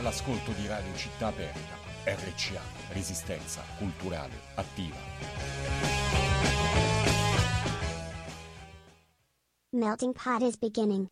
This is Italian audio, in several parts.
all'ascolto di Radio Città Aperta, RCA, Resistenza Culturale Attiva. Melting pot is beginning.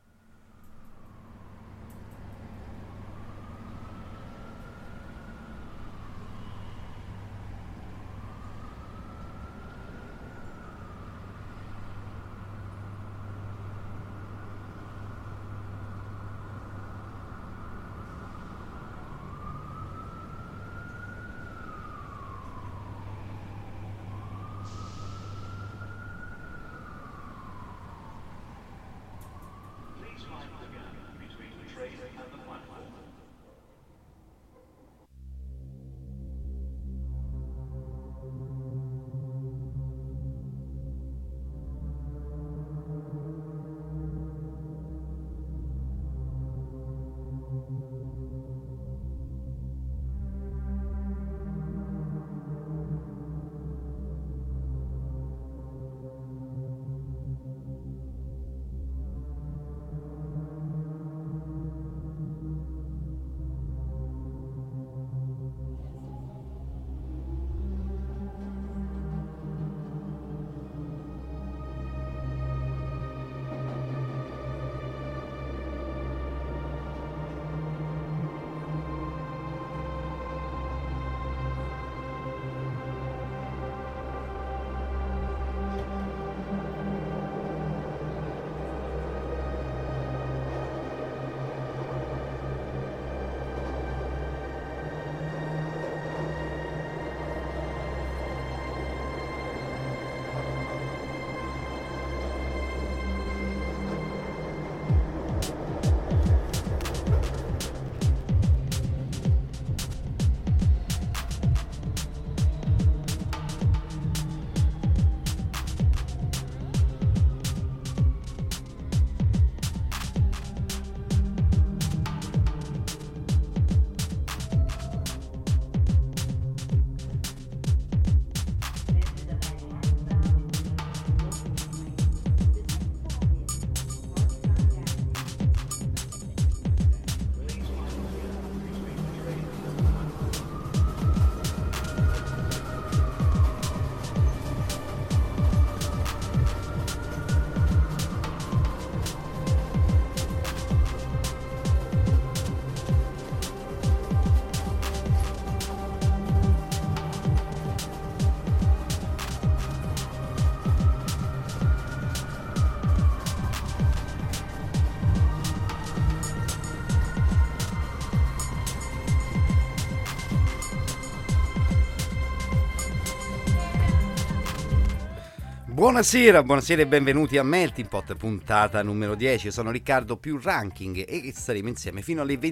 Buonasera e benvenuti a Melting Pot, puntata numero 10. Sono Riccardo più Ranking e staremo insieme fino alle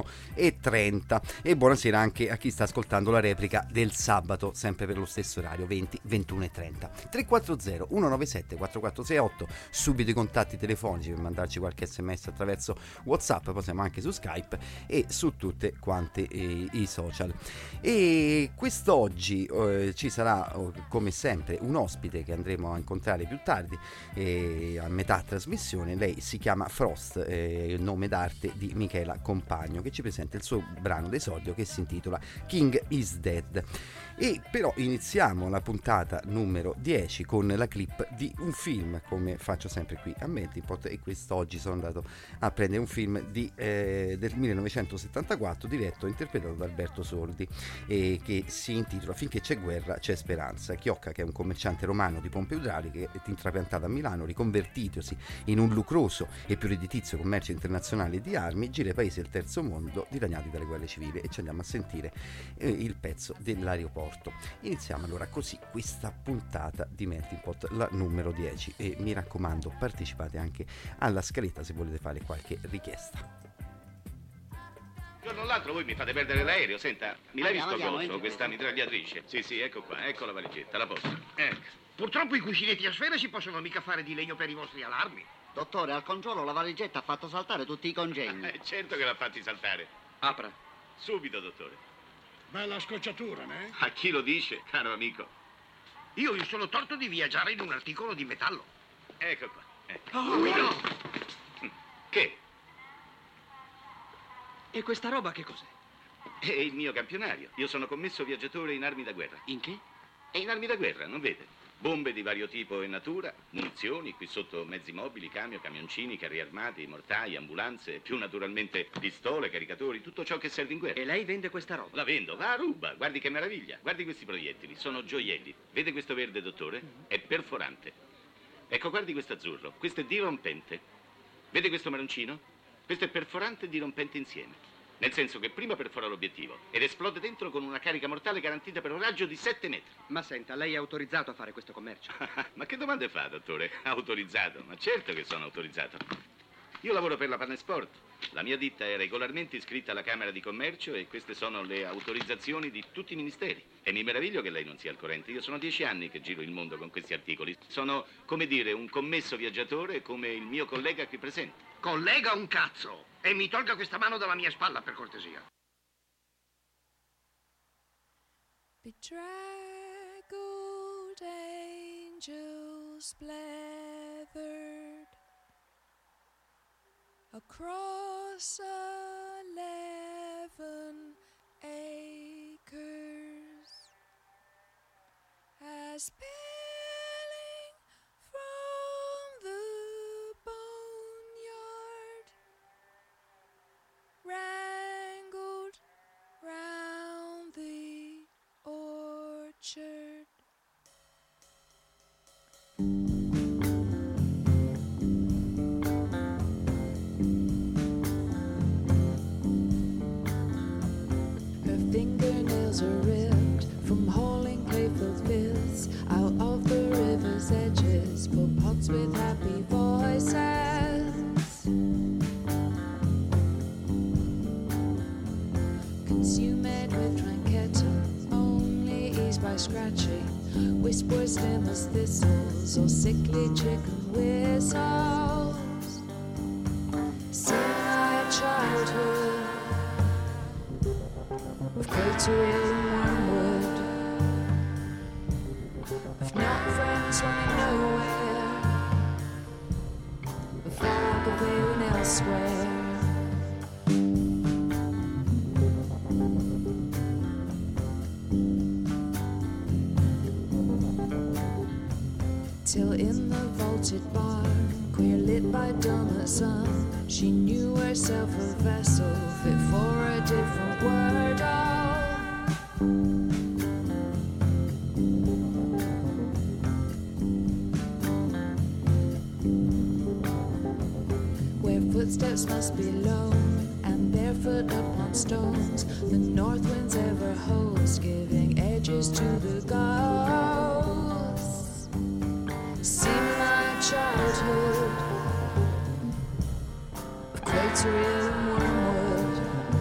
21:30. E buonasera anche a chi sta ascoltando la replica del sabato, sempre per lo stesso orario, 20-21:30. 340 197 4468, subito i contatti telefonici per mandarci qualche sms attraverso WhatsApp, poi siamo anche su Skype e su tutte quante i social. E quest'oggi ci sarà come sempre un ospite che andremo a incontrare più tardi a metà trasmissione. Lei si chiama Frost, il nome d'arte di Michela Compagno, che ci presenta il suo brano d'esordio che si intitola King is Dead. E però iniziamo la puntata numero 10 con la clip di un film, come faccio sempre qui a Melting Pot, e quest'oggi sono andato a prendere un film del 1974 diretto e interpretato da Alberto Sordi, che si intitola Finché c'è guerra c'è speranza. Chiocca, che è un commerciante romano di pompe idrauliche intrapiantato a Milano, riconvertitosi in un lucroso e più redditizio commercio internazionale di armi, gira i paesi del terzo mondo dilaniati dalle guerre civili. E ci andiamo a sentire il pezzo dell'aeroporto. Iniziamo allora così questa puntata di Melting Pot, la numero 10, e mi raccomando, partecipate anche alla scaletta se volete fare qualche richiesta. Un giorno o l'altro voi mi fate perdere l'aereo. Senta, mi levi sto coso, questa mitragliatrice? Sì, ecco qua, ecco la valigetta, la posso. Ecco. Purtroppo i cuscinetti a sfera si possono mica fare di legno per i vostri allarmi. Dottore, al controllo la valigetta ha fatto saltare tutti i congegni. Certo che l'ha fatti saltare. Apra. Subito, dottore. Bella scocciatura, né? A chi lo dice, caro amico? Io mi sono torto di viaggiare in un articolo di metallo. Ecco qua. Oh, no! Che? E questa roba che cos'è? È il mio campionario. Io sono commesso viaggiatore in armi da guerra. In che? È in armi da guerra, non vede? Bombe di vario tipo e natura, munizioni, qui sotto mezzi mobili, camioncini, carri armati, mortai, ambulanze, più naturalmente pistole, caricatori, tutto ciò che serve in guerra. E lei vende questa roba? La vendo, va a ruba, guardi che meraviglia. Guardi questi proiettili, sono gioielli. Vede questo verde, dottore? È perforante. Ecco, guardi questo azzurro, questo è dirompente. Vede questo maroncino? Questo è perforante e dirompente insieme. Nel senso che prima perfora l'obiettivo ed esplode dentro con una carica mortale garantita per un raggio di 7 metri. Ma senta, lei è autorizzato a fare questo commercio? Ma che domande fa, dottore? Autorizzato? Ma certo che sono autorizzato. Io lavoro per la Panesport. La mia ditta è regolarmente iscritta alla Camera di Commercio e queste sono le autorizzazioni di tutti i ministeri. E mi meraviglio che lei non sia al corrente. Io sono 10 anni che giro il mondo con questi articoli. Sono, come dire, un commesso viaggiatore come il mio collega qui presente. Collega un cazzo! E mi tolga questa mano dalla mia spalla, per cortesia. Bedraggled angels blathered across 11 acres as spilling from the boneyard wrangled round the orchard. Her fingernails are ripped from hauling playful fists out of the river's edges for pots with happy voices. Consume it with Tranquetta, only eased by scratching. Whispers slim as thistles or sickly chicken whistles. Semi childhood of cratering wormwood, of not friends running nowhere, of fog of ailing elsewhere. Till in the vaulted barn, queer lit by dawn sun, she knew herself a vessel fit for a different world. Where footsteps must be lone and barefoot upon stones, the north wind's ever host, giving edges to the ghosts. See my childhood of crateria and wormwood,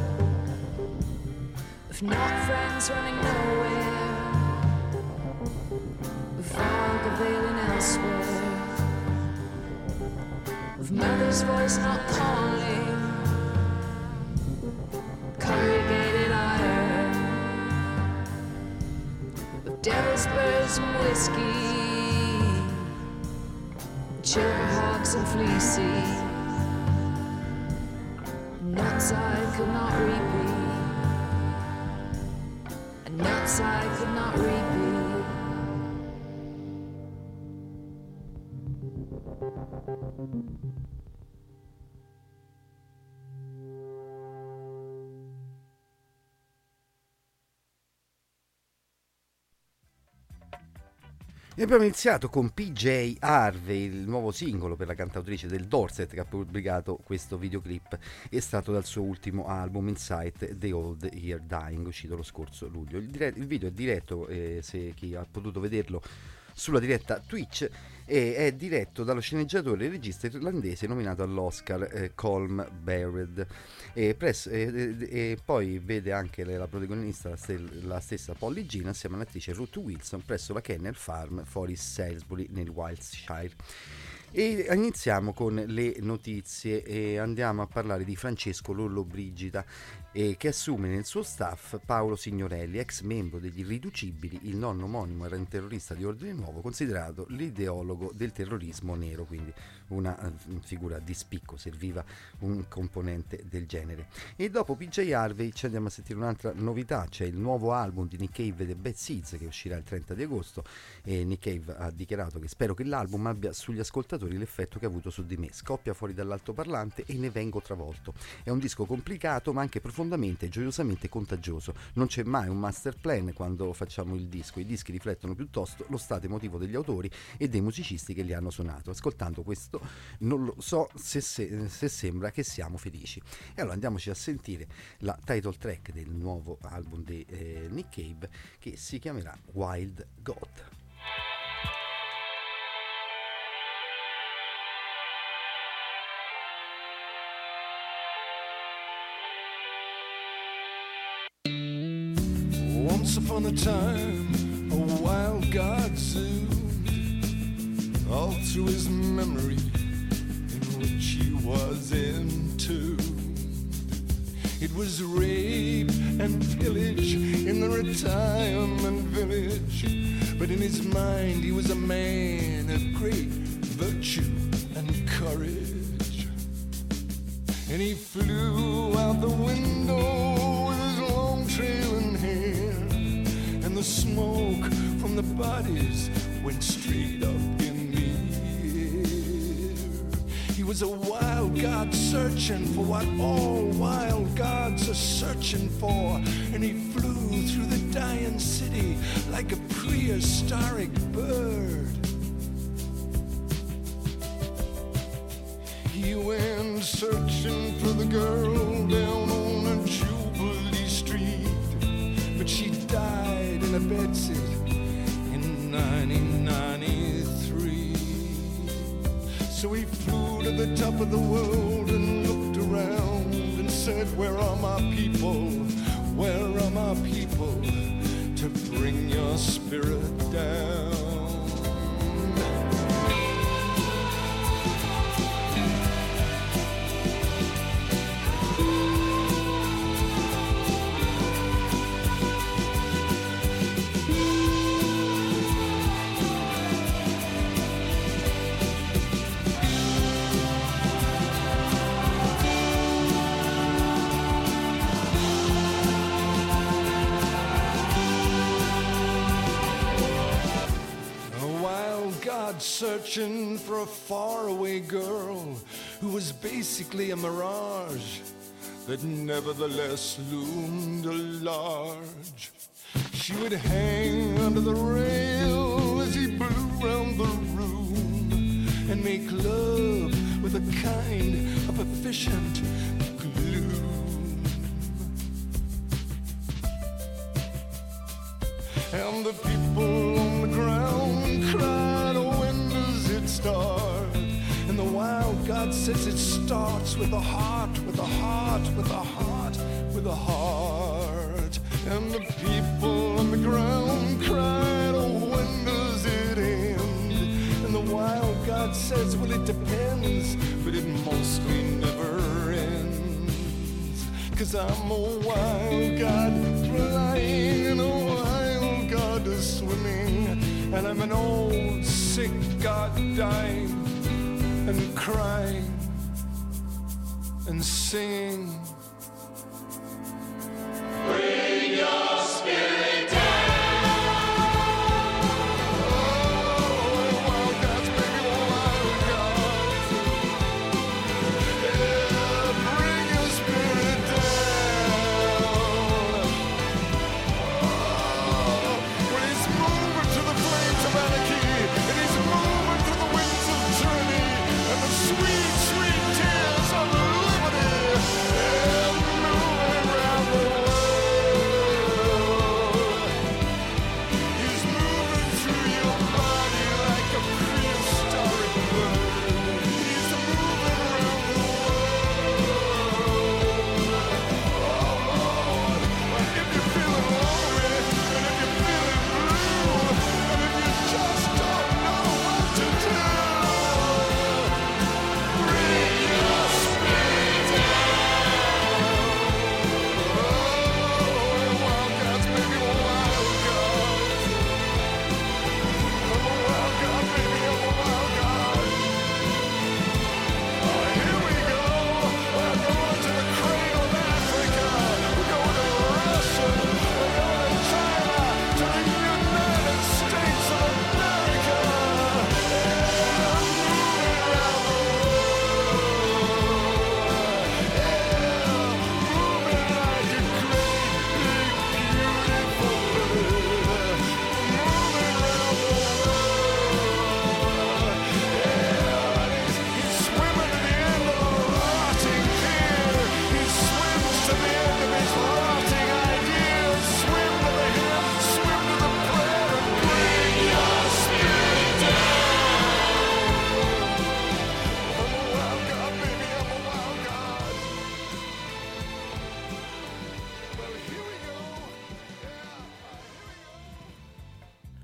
of not friends running nowhere, of fog of ailing elsewhere, of mother's voice not calling, corrugated iron, of devil's birds and whiskey, Chilverhawks and fleecy nuts I could not repeat, and nuts I could not repeat. E abbiamo iniziato con PJ Harvey, il nuovo singolo per la cantautrice del Dorset che ha pubblicato questo videoclip estratto dal suo ultimo album Inside the Old Year Dying, uscito lo scorso luglio. Il video è diretto, se chi ha potuto vederlo, sulla diretta Twitch, e è diretto dallo sceneggiatore e regista irlandese nominato all'Oscar Colm Barrett, e poi vede anche la protagonista, la stessa Polly Jean, assieme all'attrice Ruth Wilson presso la Kennel Farm fuori Salisbury nel Wiltshire. E iniziamo con le notizie e andiamo a parlare di Francesco Lollobrigida, e che assume nel suo staff Paolo Signorelli, ex membro degli Irriducibili. Il nonno omonimo era un terrorista di Ordine Nuovo, considerato l'ideologo del terrorismo nero, quindi una figura di spicco, serviva un componente del genere. E dopo PJ Harvey ci andiamo a sentire un'altra novità, c'è il nuovo album di Nick Cave e The Bad Seeds che uscirà il 30 di agosto e Nick Cave ha dichiarato che spero che l'album abbia sugli ascoltatori l'effetto che ha avuto su di me, scoppia fuori dall'altoparlante e ne vengo travolto. È un disco complicato ma anche profondamente e gioiosamente contagioso. Non c'è mai un master plan quando facciamo il disco, i dischi riflettono piuttosto lo stato emotivo degli autori e dei musicisti che li hanno suonato. Ascoltando questo non lo so se sembra che siamo felici. E allora andiamoci a sentire la title track del nuovo album di Nick Cave, che si chiamerà Wild God. Once upon a time, a wild god zoomed all through his memory, in which he was entombed. It was rape and pillage in the retirement village, but in his mind he was a man of great virtue and courage. And he flew out the window with his long trailing hair, and the smoke from the bodies went straight up in the air. He was a wild god searching for what all wild gods are searching for, and he flew through the dying city like a prehistoric bird. He went searching for the girl down on a Jubilee Street, but she died in a bedsit in 1993. So he flew to the top of the world and looked around and said, where are my people? Where are my people to bring your spirit down? Searching for a faraway girl who was basically a mirage that nevertheless loomed large. She would hang under the rail as he blew round the room and make love with a kind of efficient gloom. And the people on the ground cried, oh, when does it start? And the wild god says it starts with a heart, with a heart, with a heart, with a heart. And the people on the ground cried, oh, when does it end? And the wild god says, well, it depends, but it mostly never ends. 'Cause I'm a wild god flying and a wild god swimming, and I'm an old sick god dying and crying and singing. Bring your spirit down. Sweet, sweet tears of liberty.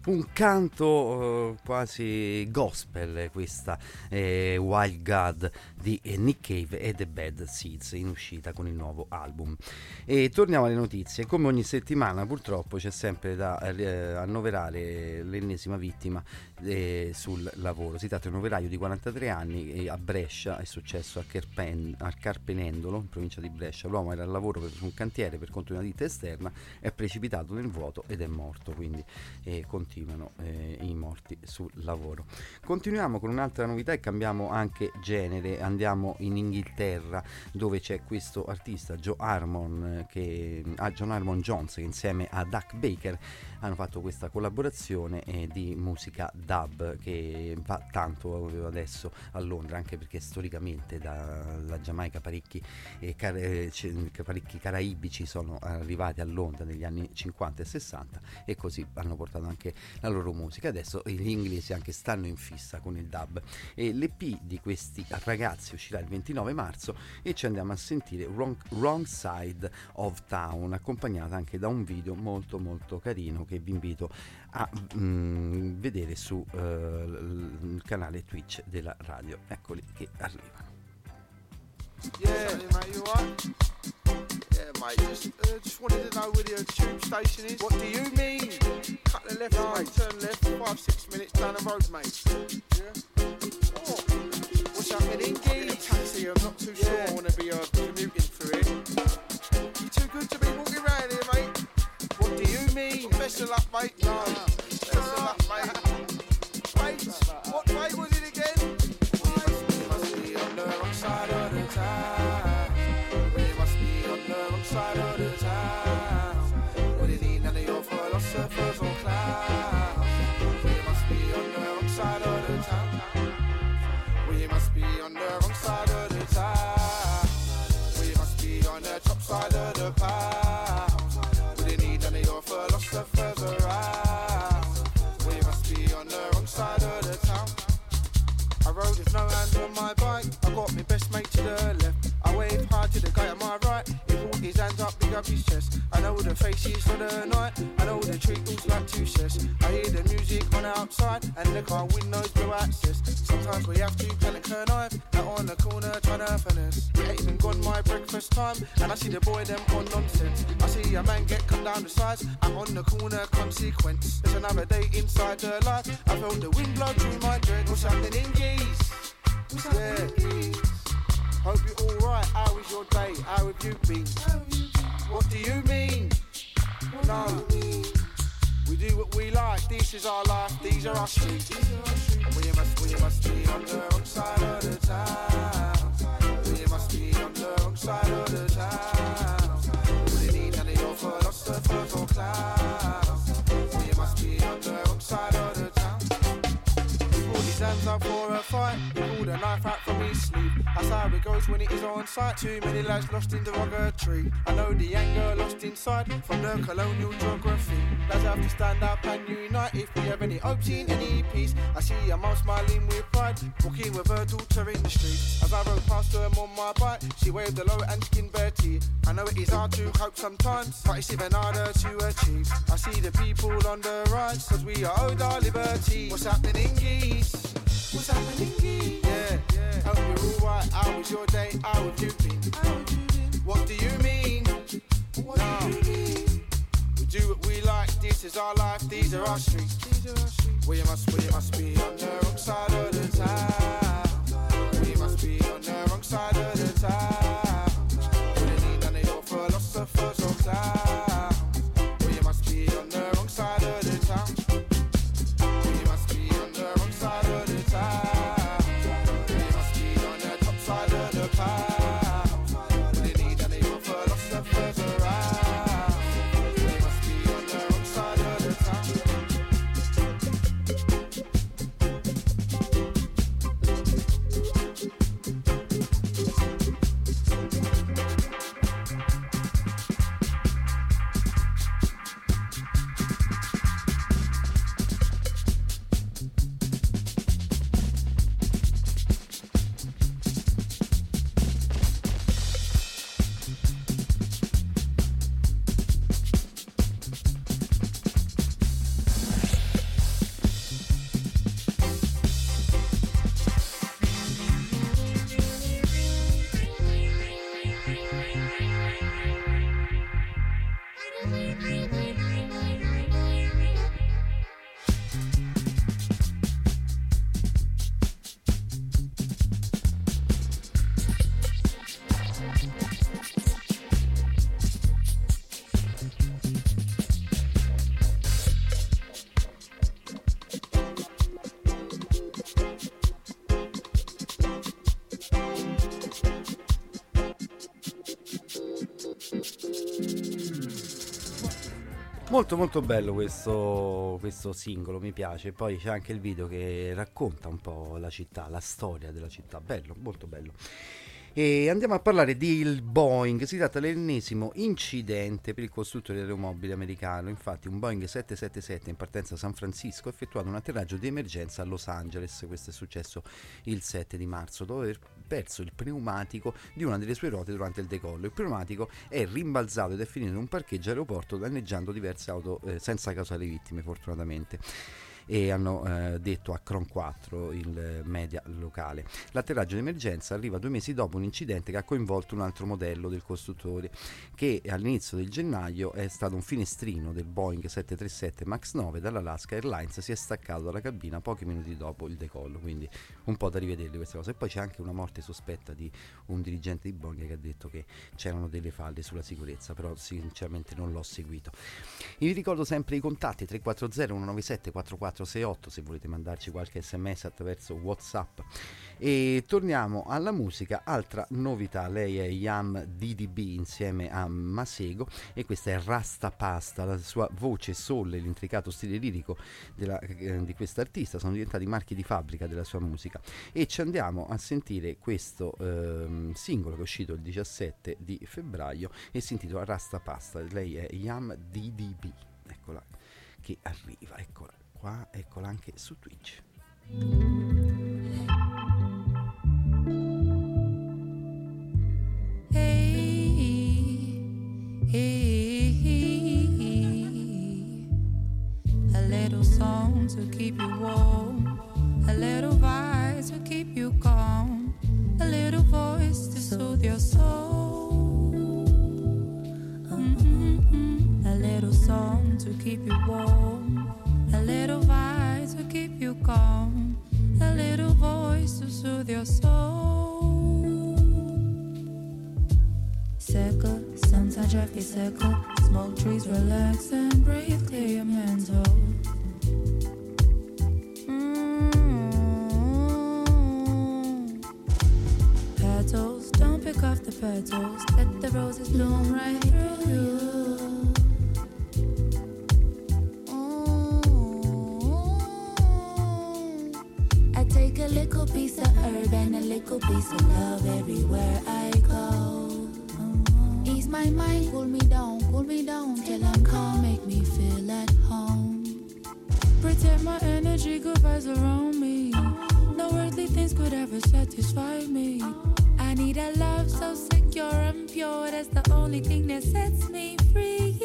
Un canto quasi gospel, questa Wild God di Nick Cave e The Bad Seeds, in uscita con il nuovo album. E torniamo alle notizie. Come ogni settimana purtroppo c'è sempre da annoverare l'ennesima vittima sul lavoro. Si tratta di un operaio di 43 anni e a Brescia, è successo a Carpenendolo, in provincia di Brescia. L'uomo era al lavoro su un cantiere per conto di una ditta esterna, è precipitato nel vuoto ed è morto, quindi continuano i morti sul lavoro. Continuiamo con un'altra novità e cambiamo anche genere, andiamo in Inghilterra, dove c'è questo artista John Harmon Jones, che insieme a Duck Baker hanno fatto questa collaborazione di musica dub che va tanto adesso a Londra, anche perché storicamente dalla Giamaica parecchi caraibici sono arrivati a Londra negli anni 50 e 60 e così hanno portato anche la loro musica. Adesso gli inglesi anche stanno in fissa con il dub, e l'EP di questi ragazzi uscirà il 29 marzo e ci andiamo a sentire Wrong Side of Town, accompagnata anche da un video molto molto carino che vi invito a vedere su il canale Twitch della radio. Eccoli che arrivano. Yeah, mate, you alright? Yeah, mate, just wanted to know where the tube station is. What do you mean? Cut the left, mate, turn left, 5-6 minutes down the road, mate. Yeah? Oh, what's happening, Gee? In a taxi, I'm not too sure I want to be commuting through it. You're too good to be walking around here, mate. What do you mean? Best of luck, mate. No, best of luck, mate. Wait, what way was it again? We must be on the wrong side of the town. We must be on the wrong side of the town. What do you need none of your philosophers or clowns? We must be on the wrong side of the town. We must be on the wrong side of the town. We must be on the top side of the pound. Your philosophers around. We must be on the wrong side of the town. I rode with no hand on my bike. I got my best mate to the left. I waved hard to the guy at my right. He brought his hands up, big up his chest. I know the faces for the night. I know the treatments like two sets. I hear the music on the outside and the car windows blow access. Sometimes we have to panic her knife. Out on the corner trying to finesse. It ain't even gone my breakfast time, and I see the boy them on nonsense. I see a man get come down the sides. I'm on the corner consequence. There's another day inside the life. I felt the wind blow through my dread. What's happening, geese? What's happening, geese? Hope you're alright. How was your day? How have you been? What do you mean? No. We do what we like. This is our life. These are our streets. We must be on the wrong side of the town. We must be on the wrong side of the town. We need none of your philosophers or clowns. We must be on the wrong side of the town. He pulled his hands up for a fight. He pulled a knife out from his sleeve. That's how it goes when it is on sight. Too many lads lost in derogatory. I know the anger lost inside from the colonial geography. Lads have to stand up and unite if we have any hopes in any peace. I see a mum smiling with pride, walking with her daughter in the street. As I rode past her on my bike, she waved hello and skin bare teeth. I know it is hard to hope sometimes, but it's even harder to achieve. I see the people on the rise, cause we are owed our liberty. What's happening, geese? What's happening, geese? Yeah, hope you're alright. How was your day? How have you been? What do you mean? No. We do what we like. This is our life. These are our streets. We must be on the wrong side of the town. We must be on the wrong side of the town. We don't need none of your philosophers or clowns. We must be on the wrong side of the town. We must be on the wrong side of the town. We must be on the top side of the pound. We don't need none of your philosophers around. We must be on the wrong side of the town. Molto molto bello questo singolo, mi piace. Poi c'è anche il video che racconta un po' la città, la storia della città, bello, molto bello. E andiamo a parlare del Boeing. Si tratta dell'ennesimo incidente per il costruttore aeromobile americano. Infatti un Boeing 777 in partenza da San Francisco ha effettuato un atterraggio di emergenza a Los Angeles. Questo è successo il 7 di marzo dopo aver perso il pneumatico di una delle sue ruote durante il decollo. Il pneumatico è rimbalzato ed è finito in un parcheggio aeroporto, danneggiando diverse auto senza causare vittime, fortunatamente. E hanno detto a Cron 4, il media locale. L'atterraggio di emergenza arriva 2 mesi dopo un incidente che ha coinvolto un altro modello del costruttore, che all'inizio del gennaio è stato un finestrino del Boeing 737 MAX 9 dall'Alaska Airlines si è staccato dalla cabina pochi minuti dopo il decollo, quindi un po' da rivederli queste cose. E poi c'è anche una morte sospetta di un dirigente di Boeing che ha detto che c'erano delle falle sulla sicurezza, però sinceramente non l'ho seguito. Vi ricordo sempre i contatti: 340 197 4468 se volete mandarci qualche sms attraverso WhatsApp. E torniamo alla musica. Altra novità, lei è Yam DDB insieme a Masego e questa è Rasta Pasta. La sua voce soul e l'intricato stile lirico di questa artista sono diventati marchi di fabbrica della sua musica, e ci andiamo a sentire questo singolo che è uscito il 17 di febbraio e si intitola Rasta Pasta. Lei è Yam DDB, eccola che arriva, eccola qua, eccola anche su Twitch. A little song to keep you warm, a little vibe to keep you calm, a little voice to soothe your soul. A little song to keep you warm, a little vibe to keep you calm, a little voice to soothe your soul. Circle, sometimes I feel circle. Smoke trees, relax and breathe, clear your mental. Petals, don't pick off the petals. Let the roses bloom right through you. Take a little piece of herb and a little piece of love everywhere I go. Ease my mind, cool me down till I'm calm, make me feel at home. Protect my energy, good vibes around me. No earthly things could ever satisfy me. I need a love so secure and pure, that's the only thing that sets me free.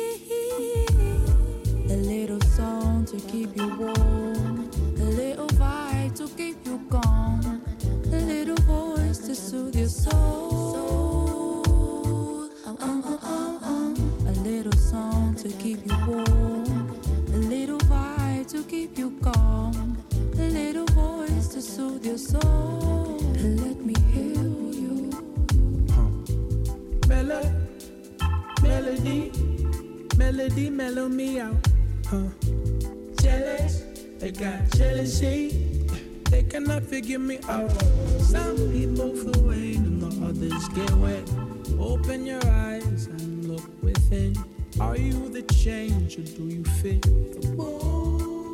A little song to keep you warm, a little vibe to keep you calm, a little voice to soothe your soul. A little song to keep you warm, a little vibe to keep you calm, a little voice to soothe your soul. Let me heal you. Melody, mellow me out. Jealous, they got jealousy. They cannot figure me out. Some people feel rain and the others get wet. Open your eyes and look within. Are you the change or do you fit the mold?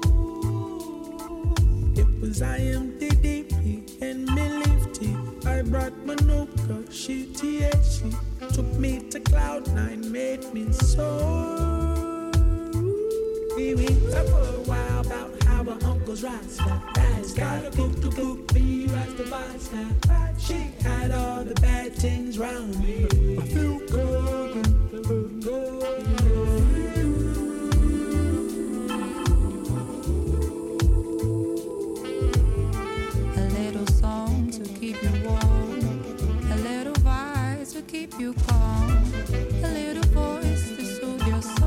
It was IMDDP and Milifty. I brought Manuka, she THC. Took me to Cloud9, made me soar. We talked for a while about how our uncles Rasta gotta cook, be Rasta Basta. She had all the bad things round me. I feel good. A little song to keep you warm, a little vibe to keep you calm, a little voice to soothe your soul.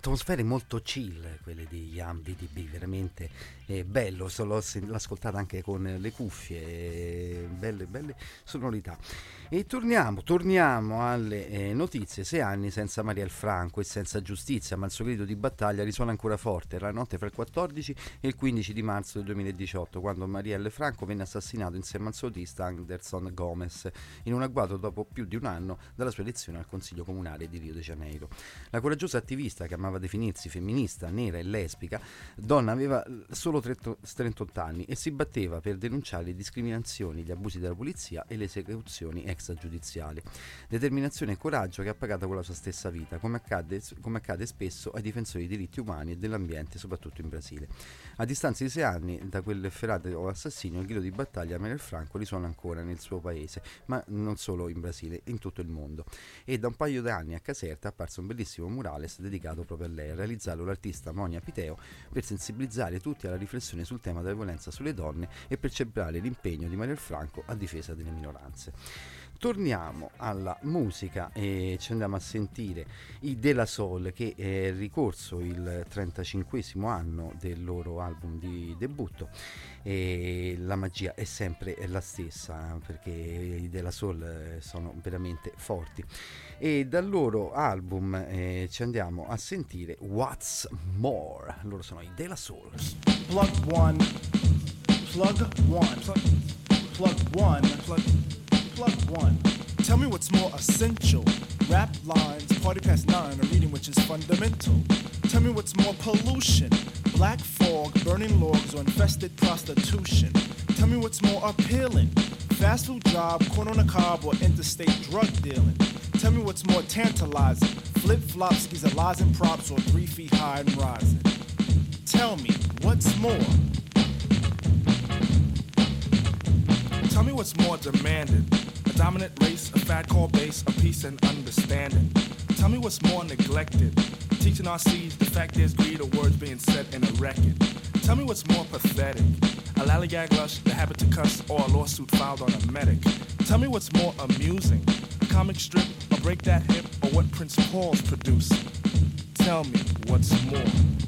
atmosfere molto chill quelle di Yam DTB, veramente bello, l'ho ascoltata anche con le cuffie, belle sonorità. E torniamo alle notizie. 6 anni senza Marielle Franco e senza giustizia, ma il suo grido di battaglia risuona ancora forte. Era la notte fra il 14 e il 15 di marzo del 2018, quando Marielle Franco venne assassinato insieme al suo autista Anderson Gomez, in un agguato dopo più di un anno dalla sua elezione al Consiglio Comunale di Rio de Janeiro. La coraggiosa attivista, che amava definirsi femminista, nera e lesbica, donna aveva solo 38 anni e si batteva per denunciare le discriminazioni, gli abusi della polizia e le esecuzioni extragiudiziali. Determinazione e coraggio che ha pagato con la sua stessa vita, come accade spesso ai difensori dei diritti umani e dell'ambiente, soprattutto in Brasile. A distanza di 6 anni da quell'efferato assassinio, il grido di battaglia a Marielle Franco risuona ancora nel suo paese, ma non solo in Brasile, in tutto il mondo. E da un paio di anni a Caserta è apparso un bellissimo murales dedicato proprio a lei, a realizzarlo l'artista Monia Piteo per sensibilizzare tutti alla riflessione sul tema della violenza sulle donne e per celebrare l'impegno di Marielle Franco a difesa delle minoranze. Torniamo alla musica e ci andiamo a sentire i De La Soul, che è ricorso il 35esimo anno del loro album di debutto, e la magia è sempre la stessa, perché i De La Soul sono veramente forti. E dal loro album ci andiamo a sentire What's More. Loro sono i De La Soul. Plug one, plug one. Tell me what's more essential. Rap lines, party past 9, a reading which is fundamental. Tell me what's more pollution. Black fog, burning logs, or infested prostitution. Tell me what's more appealing. Fast food job, corn on a cob, or interstate drug dealing. Tell me what's more tantalizing. Flip-flops, skis, lies and props, or 3 feet high and rising. Tell me what's more. Tell me what's more demanded. A dominant race, a fad called base, a peace and understanding. Tell me what's more neglected. Teaching our seeds the fact there's greed, or words being said in a record. Tell me what's more pathetic. A lollygag lush, the habit to cuss, or a lawsuit filed on a medic. Tell me what's more amusing. A comic strip, a break that hip, or what Prince Paul's producing. Tell me what's more.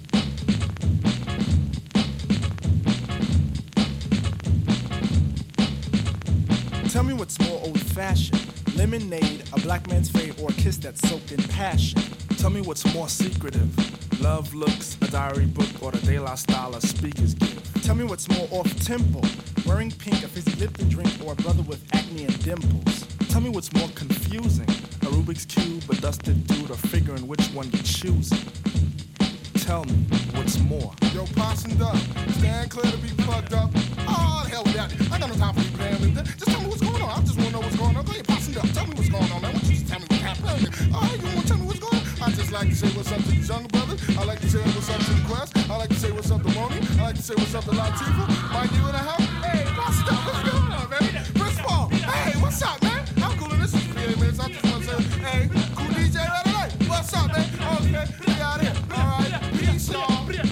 Tell me what's more old-fashioned. Lemonade, a black man's fate, or a kiss that's soaked in passion. Tell me what's more secretive. Love looks, a diary book, or the De La style of speakers give. Tell me what's more off-tempo. Wearing pink, a fizzy Lipton drink, or a brother with acne and dimples. Tell me what's more confusing. A Rubik's Cube, a dusted dude, or figuring which one you're choosing. Tell me what's more. Yo, Possum Duck, stand clear to be plugged up. Oh, the hell with that. I got no time for you playing with that. Just tell me what's going on. I just want to know what's going on. Go ahead, Possum Duck, tell me what's going on, man. Why don't you just tell me what's happening? All right, you want to tell me what's going on? I just like to say what's up to these younger brothers. I like to say what's up to the Quest. I like to say what's up to Moni. I like to say what's up to Latifah. Mike, you in the house? Hey, Possum Duck, what's going on, baby? Prince Paul, hey, what's up, man? I'm cool in this for 3 minutes. I just want to say, hey, cool DJ right away. What's up, man? Okay, we out here. All right, peace, y'all.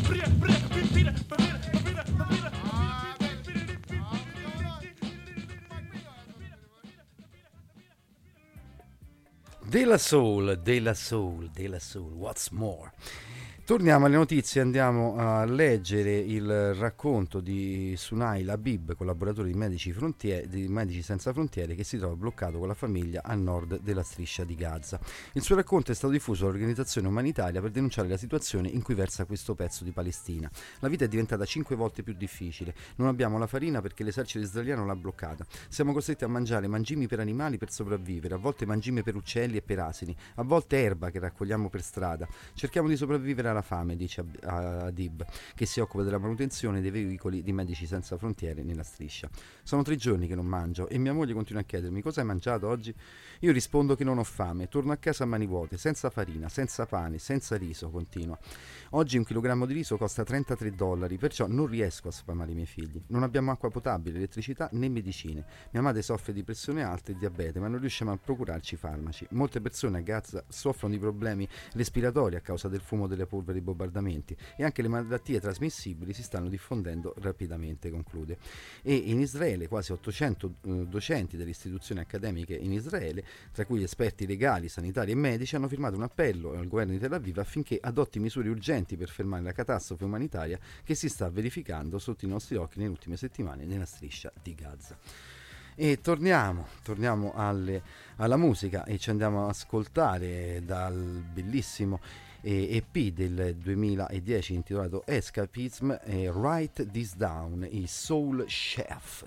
De La Soul, what's more? Torniamo alle notizie, andiamo a leggere il racconto di Sunai Labib, collaboratore di Medici Senza Frontiere, che si trova bloccato con la famiglia a nord della striscia di Gaza. Il suo racconto è stato diffuso dall'organizzazione umanitaria per denunciare la situazione in cui versa questo pezzo di Palestina. La vita è diventata 5 volte più difficile. Non abbiamo la farina perché l'esercito israeliano l'ha bloccata. Siamo costretti a mangiare mangimi per animali per sopravvivere, a volte mangime per uccelli e per asini, a volte erba che raccogliamo per strada. Cerchiamo di sopravvivere alla fame, dice Adib, che si occupa della manutenzione dei veicoli di Medici Senza Frontiere nella striscia. Sono 3 giorni che non mangio e mia moglie continua a chiedermi: cosa hai mangiato oggi? Io rispondo che non ho fame, torno a casa a mani vuote, senza farina, senza pane, senza riso, continua. Oggi 1 chilogrammo di riso costa $33, perciò non riesco a sfamare i miei figli. Non abbiamo acqua potabile, elettricità né medicine. Mia madre soffre di pressione alta e diabete, ma non riusciamo a procurarci farmaci. Molte persone a Gaza soffrono di problemi respiratori a causa del fumo delle polveri polvere e bombardamenti, e anche le malattie trasmissibili si stanno diffondendo rapidamente, conclude. E in Israele quasi 800 docenti delle istituzioni accademiche in Israele, tra cui esperti legali, sanitari e medici, hanno firmato un appello al governo di Tel Aviv affinché adotti misure urgenti per fermare la catastrofe umanitaria che si sta verificando sotto i nostri occhi nelle ultime settimane nella striscia di Gaza. E torniamo alla musica e ci andiamo ad ascoltare dal bellissimo EP del 2010 intitolato Escapism e Write This Down, i Soul Chef.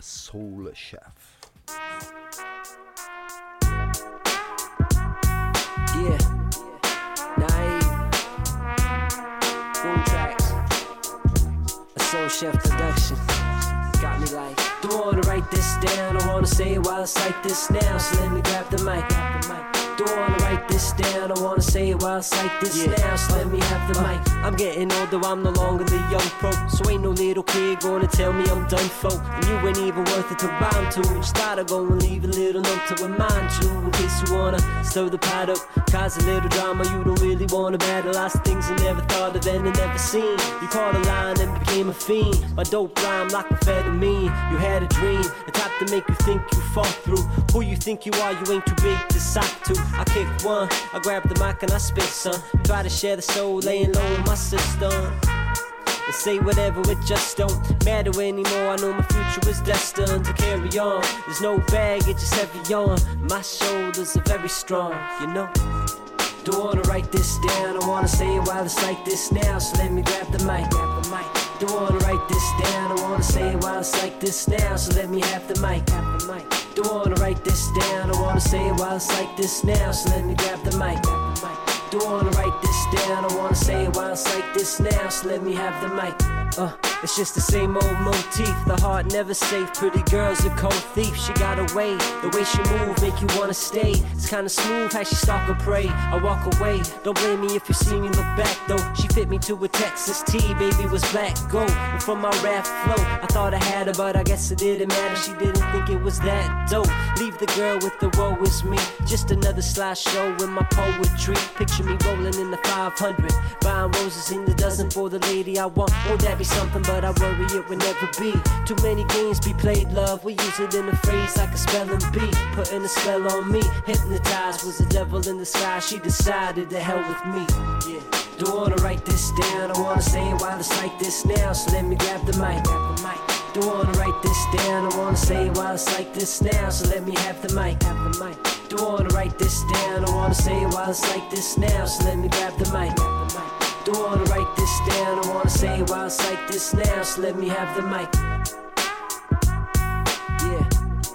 Yeah, Naive, Boom Tracks, a Soul Chef production. Got me like, don't wanna write this down, I wanna say it while it's like this now, so let me grab the mic. Don't wanna write this down, I wanna say it while it's like this now, so let me have the mic. I'm getting older, I'm no longer the young pro, so ain't no little kid gonna tell me I'm done for. And you ain't even worth it to rhyme to, just thought I'd go and leave a little note to remind you, in case you wanna stir the pot up, cause a little drama. You don't really wanna battle, lots of things you never thought of and never seen. You caught a line and became a fiend, my dope rhyme like amphetamine. You had a dream, the type to make you think you fall through. Who you think you are, you ain't too big to sock to. I kick one, I grab the mic and I spit some. Try to share the soul, laying low in my system. And say whatever, it just don't matter anymore. I know my future is destined to carry on. There's no baggage, it's heavy on. My shoulders are very strong, you know. Don't wanna write this down, I wanna say it while it's like this now, so let me grab the mic. Don't wanna write this down, I wanna say it while it's like this now, so let me have the mic. Don't wanna write this down, I wanna say it while it's like this now, so let me grab the mic. Don't wanna write this down, I wanna say it while it's like this now, so let me have the mic. It's just the same old motif, the heart never safe. Pretty girl's a cold thief, she got away. The way she move make you wanna stay. It's kinda smooth how she stalk and pray. I walk away, don't blame me if you see me look back though. She fit me to a Texas T, baby was black gold. And from my rap flow, I thought I had her, but I guess it didn't matter. She didn't think it was that dope. Leave the girl with the woe is me, just another slideshow with my poetry. Picture me rolling in the 500, buying roses in the dozen for the lady I want. Won't that be something? But I worry it would never be. Too many games be played, love. We use it in a phrase like a spelling bee. Putting a spell on me. Hypnotized was the devil in the sky. She decided to hell with me. Yeah. Don't wanna write this down, I wanna say it while it's like this now, so let me grab the mic. Don't wanna write this down, I wanna say it while it's like this now, so let me have the mic. Don't wanna write this down, I wanna say it while it's like this now, so let me grab the mic. Don't wanna write this down, I wanna say it while it's like this now, so let me have the mic. Yeah.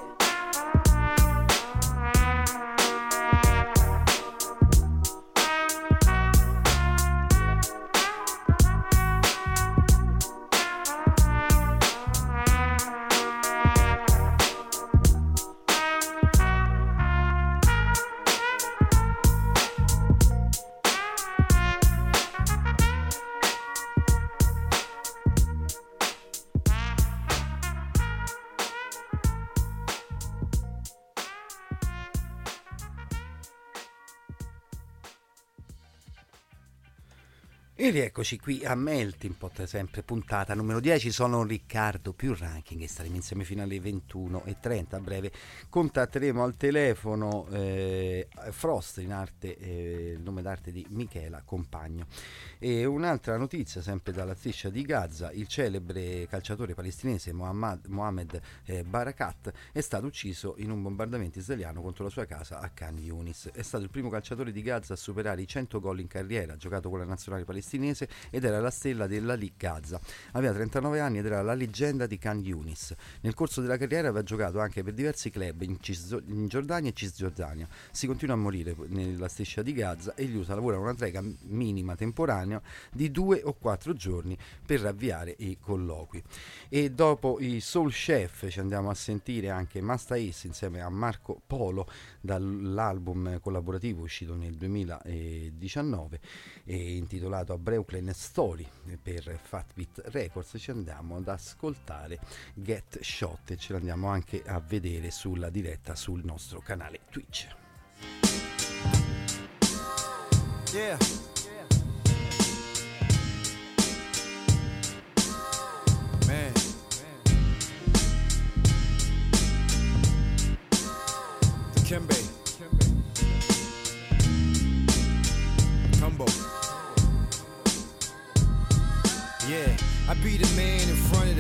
E rieccoci qui a Melting Pot, sempre puntata numero 10. Sono Riccardo più Ranking e staremo insieme fino alle 21:30. A breve contatteremo al telefono Frost, in arte, il nome d'arte di Michela Compagno. E un'altra notizia sempre dalla striscia di Gaza: il celebre calciatore palestinese Mohamed Barakat è stato ucciso in un bombardamento israeliano contro la sua casa a Khan Yunis. È stato il primo calciatore di Gaza a superare i 100 gol in carriera, ha giocato con la nazionale palestinese ed era la stella della Lig Gaza. Aveva 39 anni ed era la leggenda di Khan Yunis. Nel corso della carriera aveva giocato anche per diversi club in Giordania e Cisgiordania. Si continua a morire nella striscia di Gaza e gli USA lavorano una trega minima temporanea di 2 o 4 giorni per avviare i colloqui. E dopo i Soul Chef ci andiamo a sentire anche Masta Ace insieme a Marco Polo dall'album collaborativo uscito nel 2019 e intitolato A Brooklyn Story per Fat Beat Records. Ci andiamo ad ascoltare Get Shot e ce l'andiamo anche a vedere sulla diretta sul nostro canale Twitch. Yeah.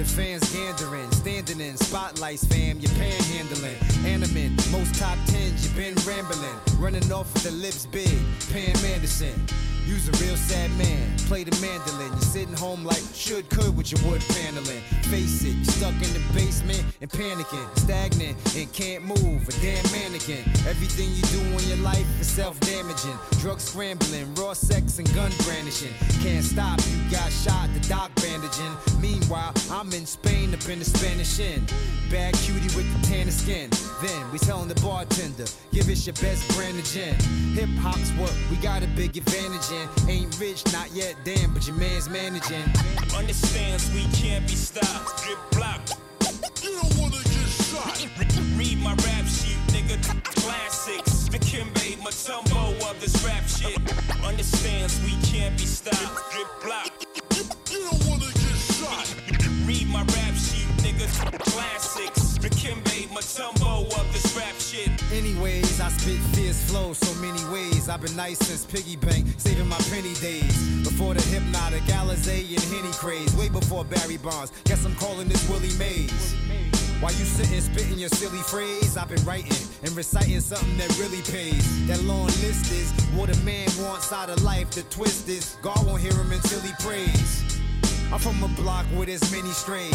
fans gandering, standing in spotlights, fam, you're panhandling. Animin, most top 10s, you've been rambling. Running off with the lips big, Pam Anderson. You's a real sad man, play the mandolin. You're sitting home like could with your wood paneling. Face it, you're stuck in the basement and panicking. Stagnant and can't move, a damn mannequin. Everything you do in your life is self-damaging. Drug scrambling, raw sex and gun brandishing. Can't stop, you got shot, the doc bandaging. Meanwhile, I'm in Spain up in the Spanish Inn. Bad cutie with the tan skin. Then we telling the bartender, give us your best brand of gin. Hip hop's what we got a big advantage in. Ain't rich, not yet, damn, but your man's managing. Understands we can't be stopped. Drip block. You don't wanna get shot. Read my rap sheet, nigga. Classics. The Kimbe Matumbo of this rap shit. Understands we can't be stopped. Drip block. You don't wanna get shot. Read my rap sheet, nigga. Classics. The Kimbe Matumbo of this rap shit. Anyways, I spit fierce flow so many ways. I've been nice since piggy bank, saving my penny days. Before the Hypnotic, Alizé and Henny craze. Way before Barry Bonds, guess I'm calling this Willie Mays. While you sitting spitting your silly phrase, I've been writing and reciting something that really pays. That long list is what a man wants out of life. The twist is God won't hear him until he prays. I'm from a block with as many strays.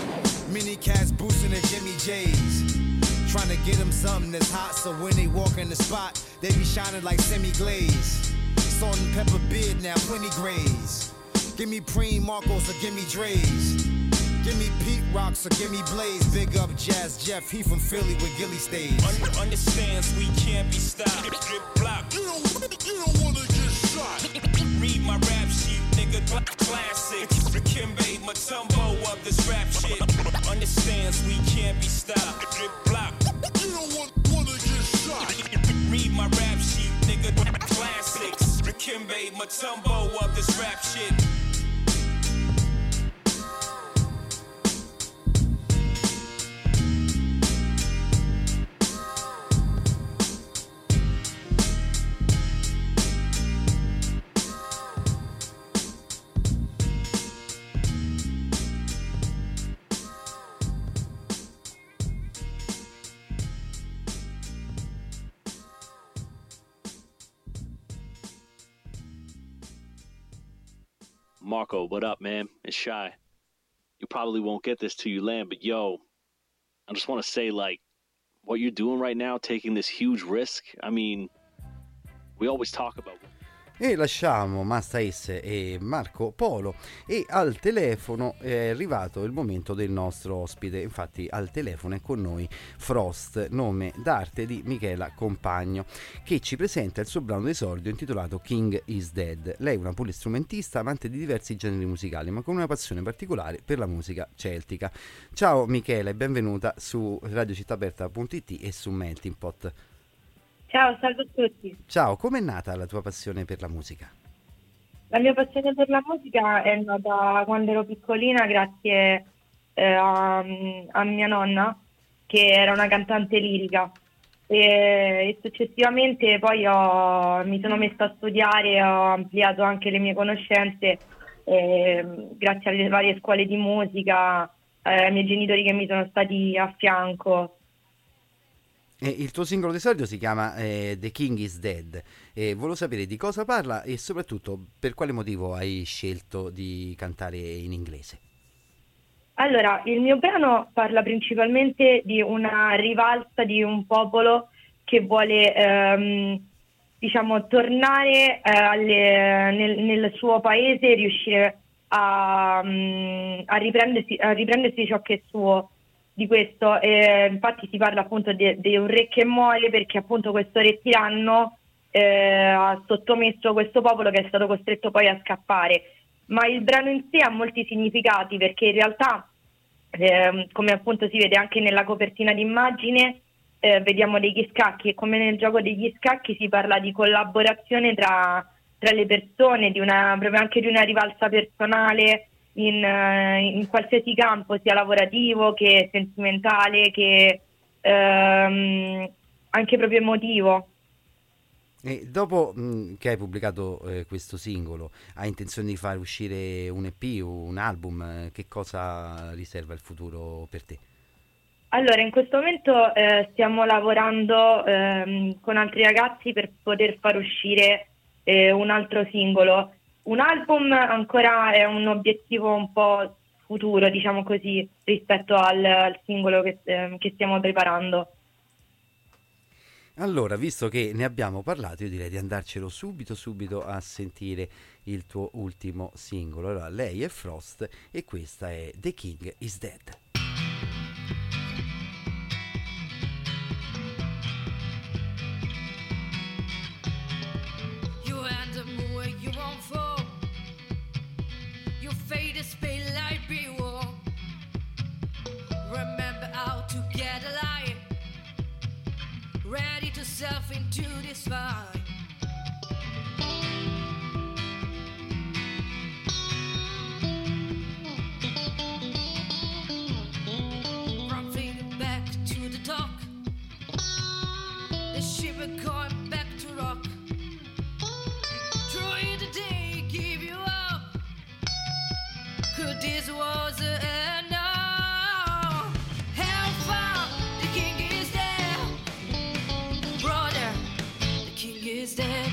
Many cats boosting the Jimmy J's. Trying to get them something that's hot so when they walk in the spot, they be shining like semi-glaze. Salt and pepper beard now, plenty grays. Give me Preem Marcos or give me Dre's. Give me Pete Rocks or give me Blaze. Big up Jazz Jeff, he from Philly with Gilly stays. Understands we can't be stopped. Drip block. You don't wanna get shot. Read my rap sheet, nigga. Classics. The Kimbe Matumbo of this rap shit. Understands we can't be stopped. Drip block. You don't wanna get shot. Read my rap sheet, nigga. Classics. The Kimbe Matumbo of this rap shit. Marco, what up, man? It's Shy. You probably won't get this till you land, but yo, I just want to say, like, what you're doing right now, taking this huge risk, I mean, we always talk about... E lasciamo Masta S e Marco Polo e al telefono è arrivato il momento del nostro ospite. Infatti al telefono è con noi Frost, nome d'arte di Michela Compagno, che ci presenta il suo brano d'esordio intitolato King is Dead. Lei è una polistrumentista amante di diversi generi musicali, ma con una passione particolare per la musica celtica. Ciao Michela e benvenuta su radiocittaaperta.it e su Melting Pot. Ciao, salve a tutti. Ciao, com'è nata la tua passione per la musica? La mia passione per la musica è nata quando ero piccolina grazie a mia nonna, che era una cantante lirica, e successivamente poi mi sono messa a studiare, ho ampliato anche le mie conoscenze grazie alle varie scuole di musica, ai miei genitori che mi sono stati a fianco. Il tuo singolo d'esordio si chiama The King is Dead. Volevo sapere di cosa parla e soprattutto per quale motivo hai scelto di cantare in inglese. Allora, il mio brano parla principalmente di una rivalsa di un popolo che vuole tornare nel suo paese e riuscire a riprendersi ciò che è suo. Di questo, infatti si parla appunto di un re che muore perché appunto questo re tiranno ha sottomesso questo popolo che è stato costretto poi a scappare. Ma il brano in sé ha molti significati, perché in realtà come appunto si vede anche nella copertina d'immagine, vediamo degli scacchi, e come nel gioco degli scacchi si parla di collaborazione tra le persone, proprio anche di una rivalsa personale in qualsiasi campo, sia lavorativo che sentimentale che anche proprio emotivo. E dopo che hai pubblicato questo singolo, hai intenzione di fare uscire un EP, un album? Che cosa riserva il futuro per te? Allora, in questo momento stiamo lavorando con altri ragazzi per poter far uscire un altro singolo. Un album ancora è un obiettivo un po' futuro, diciamo così, rispetto al singolo che stiamo preparando. Allora, visto che ne abbiamo parlato, io direi di andarcelo subito a sentire il tuo ultimo singolo. Allora, lei è Frost e questa è The King is Dead. You end up where you won't fall. Your fate is pale like be war. Remember how to get alive. Ready to surf into this fight. From fading back to the dock. The ship is going back to rock. Trying the day give you up. Could this was the end? No. Hellfire, the king is dead. Brother, the king is dead.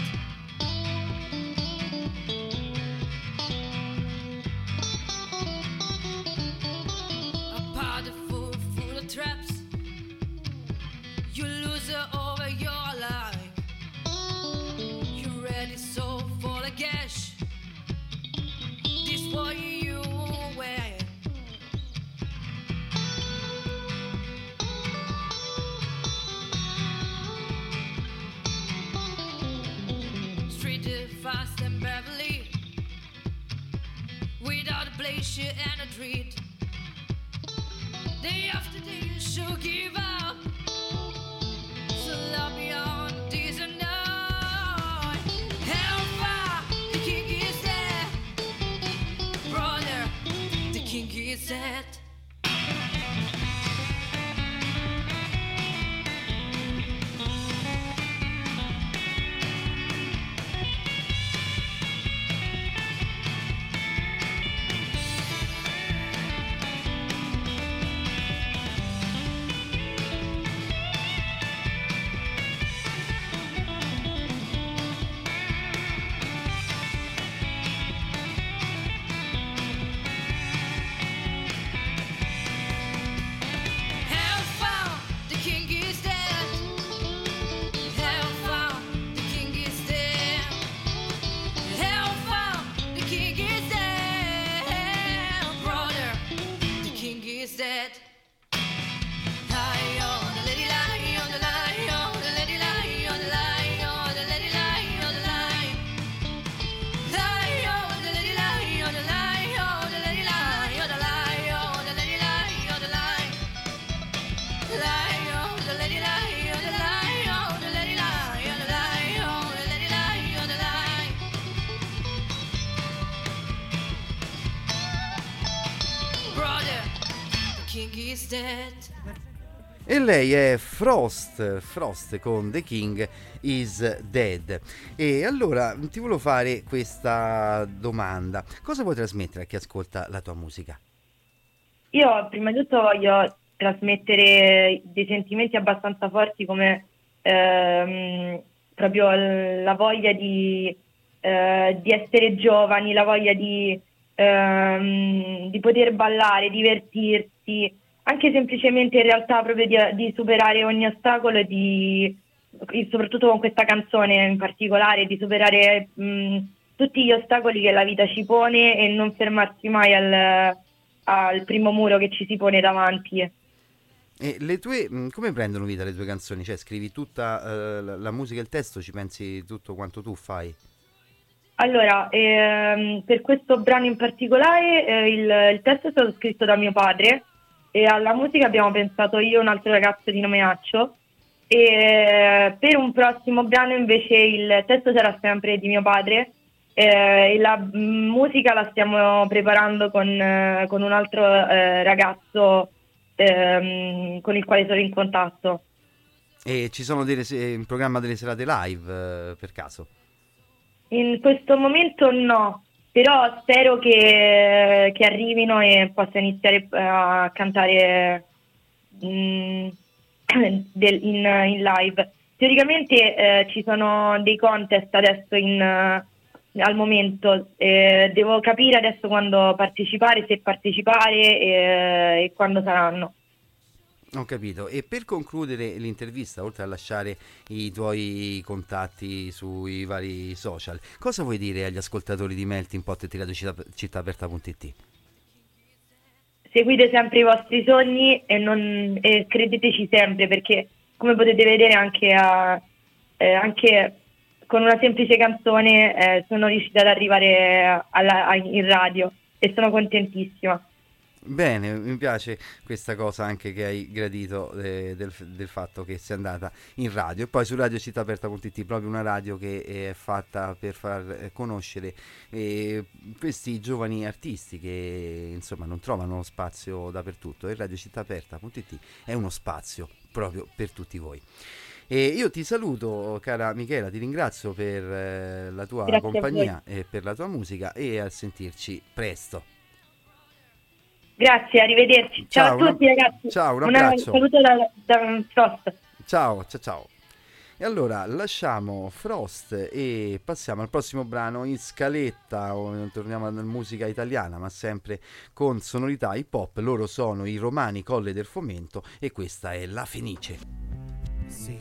A party full of traps. You lose it over your life. You ready so for the cash. This for you away. Street fast and Beverly. Without a glacier and a treat. Day after day you should give up. So love beyond this and night. Hellfire, the king is dead. Brother, the king is dead. Hellfire, the king is dead. Hellfire, the king is dead. Hellfire, the king is dead. Brother, the king is dead. Lie on the lady, lie on the lie, on the lady, lie on the lie, on the lady, lie on the lie. Lie on the lady, lie on the lie, on the lady, lie on the lie, on the lady, lie on the lie. Lie on the lady, lie on the lie, on the lady, lie on the lie, on the lady, lie on the lie. Brother, the king is dead. E lei è Frost con The King is Dead. E allora ti volevo fare questa domanda: cosa vuoi trasmettere a chi ascolta la tua musica? Io prima di tutto voglio trasmettere dei sentimenti abbastanza forti come proprio la voglia di essere giovani, la voglia di poter ballare, divertirsi, anche semplicemente in realtà proprio di superare ogni ostacolo e soprattutto con questa canzone in particolare, di superare tutti gli ostacoli che la vita ci pone e non fermarsi mai al primo muro che ci si pone davanti. E le tue, come prendono vita le tue canzoni? Cioè, scrivi tutta la musica e il testo, ci pensi tutto quanto tu fai? Allora, per questo brano in particolare il testo è stato scritto da mio padre e alla musica abbiamo pensato io e un altro ragazzo di nome Accio, e per un prossimo brano invece il testo sarà sempre di mio padre e la musica la stiamo preparando con un altro ragazzo con il quale sono in contatto. E ci sono in programma delle serate live per caso? In questo momento no, però spero che arrivino e possa iniziare a cantare in live. Teoricamente ci sono dei contest adesso al momento, devo capire adesso quando partecipare, se partecipare e quando saranno. Ho capito. E per concludere l'intervista, oltre a lasciare i tuoi contatti sui vari social, cosa vuoi dire agli ascoltatori di Melting Pot e Radio Cittaaperta.it? Seguite sempre i vostri sogni e credeteci sempre, perché come potete vedere anche con una semplice canzone sono riuscita ad arrivare in radio e sono contentissima. Bene, mi piace questa cosa anche che hai gradito del fatto che sei andata in radio, e poi su Radio Cittaaperta.it, proprio una radio che è fatta per far conoscere questi giovani artisti che insomma non trovano spazio dappertutto, e Radio Cittaaperta.it è uno spazio proprio per tutti voi. E io ti saluto, cara Michela, ti ringrazio per la tua compagnia e per la tua musica, e a sentirci presto. Grazie, arrivederci. Ciao a tutti ragazzi. Ciao, un abbraccio. Un saluto da Frost. Ciao. E allora lasciamo Frost e passiamo al prossimo brano in scaletta. Torniamo alla musica italiana, ma sempre con sonorità hip hop. Loro sono i Romani Colle del Fomento e questa è La Fenice. Sì,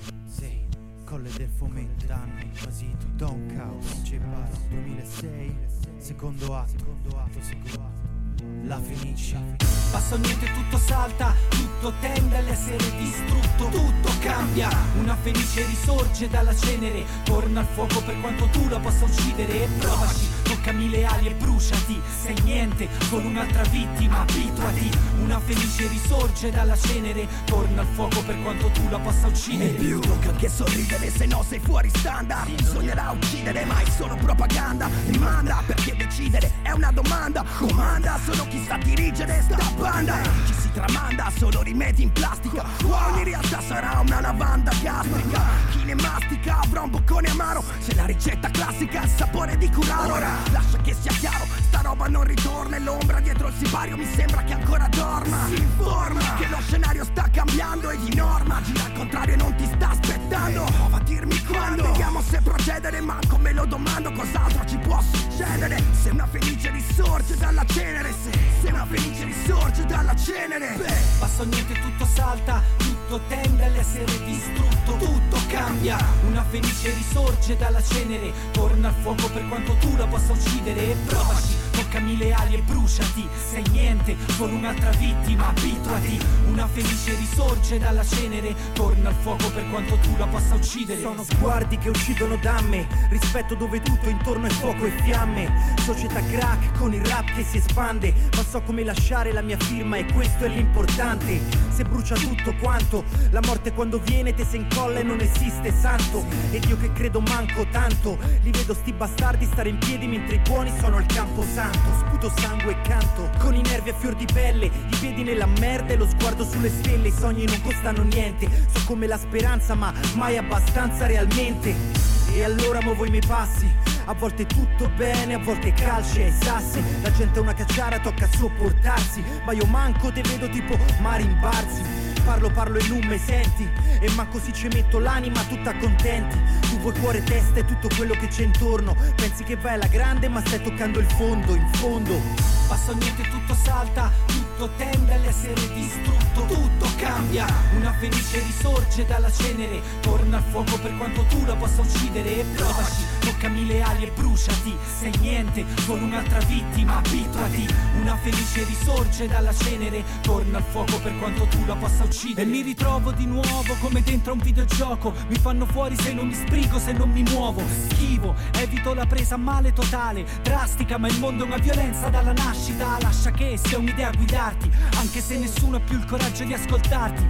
Colle del Fomento, danno quasi tutto un caos. Ceparo 2006, secondo atto sicuro. La Fenice. Passa niente, tutto salta, tutto tende all'essere distrutto, tutto cambia. Una Fenice risorge dalla cenere, torna al fuoco per quanto tu la possa uccidere. E provaci, toccami le ali e bruciati. Sei niente, con un'altra vittima, abituati. Una Fenice risorge dalla cenere, torna al fuoco per quanto tu la possa uccidere. Più tocca che sorridere, se no sei fuori standard. Bisognerà uccidere, ma è solo propaganda. Rimanda, perché decidere è una domanda. Comanda, sono chi sa dirigere sta banda. Ci si tramanda, solo rimetti in plastica. Ogni realtà sarà una lavanda gastrica. Chi ne mastica avrà un boccone amaro. Se la ricetta classica ha il sapore di curaro. Ora lascia che sia chiaro, sta roba non ritorna. E l'ombra dietro il sipario mi sembra che ancora dorma. Si informa che lo scenario sta cambiando e di norma gira al contrario e non ti sta aspettando. Prova a dirmi quando. Vediamo se procedere, manco me lo domando. Cos'altro ci può succedere se una Fenice risorge dalla cenere. Se una Fenice risorge dalla cenere. Passa niente, tutto salta, tutto tende all'essere distrutto, tutto cambia. Una Fenice risorge dalla cenere, torna al fuoco per quanto tu la possa uccidere. E provaci, toccami le ali e bruciati. Sei niente, con un'altra vittima, abituati. Una Fenice risorge dalla cenere, torna al fuoco per quanto tu la possa uccidere. Sono sguardi che uccidono damme, rispetto dove tutto intorno è fuoco e fiamme. Società crack con il rap che si espande, ma so come lasciare la mia firma e questo è l'importante. Se brucia tutto quanto, la morte quando viene te se incolla e non esiste santo. Ed io che credo manco tanto, li vedo sti bastardi stare in piedi mentre i buoni sono al camposanto. Sputo sangue e canto, con i nervi a fior di pelle, i piedi nella merda e lo sguardo sulle stelle. I sogni non costano niente, so come la speranza ma mai abbastanza realmente. E allora muovo i miei passi, a volte tutto bene, a volte calci ai sassi. La gente è una cacciara, tocca sopportarsi, ma io manco te vedo tipo Marimbarzi. Parlo e non mi senti, e manco si ci metto l'anima tutta contenti. Tu vuoi cuore, testa e tutto quello che c'è intorno. Pensi che vai alla grande ma stai toccando il fondo, in fondo. Passa niente, tutto salta, tutto tende all'essere distrutto, tutto cambia. Una Fenice risorge dalla cenere, torna al fuoco per quanto tu la possa uccidere. E provaci, toccami le ali e bruciati. Sei niente, con un'altra vittima, abituati. Una Fenice risorge dalla cenere, torna al fuoco per quanto tu la possa uccidere. E mi ritrovo di nuovo come dentro a un videogioco. Mi fanno fuori se non mi sbrigo, se non mi muovo. Schivo, evito la presa a male totale, drastica, ma il mondo è una violenza dalla nascita. Lascia che sia un'idea a guidarti, anche se nessuno ha più il coraggio di ascoltarti. Altro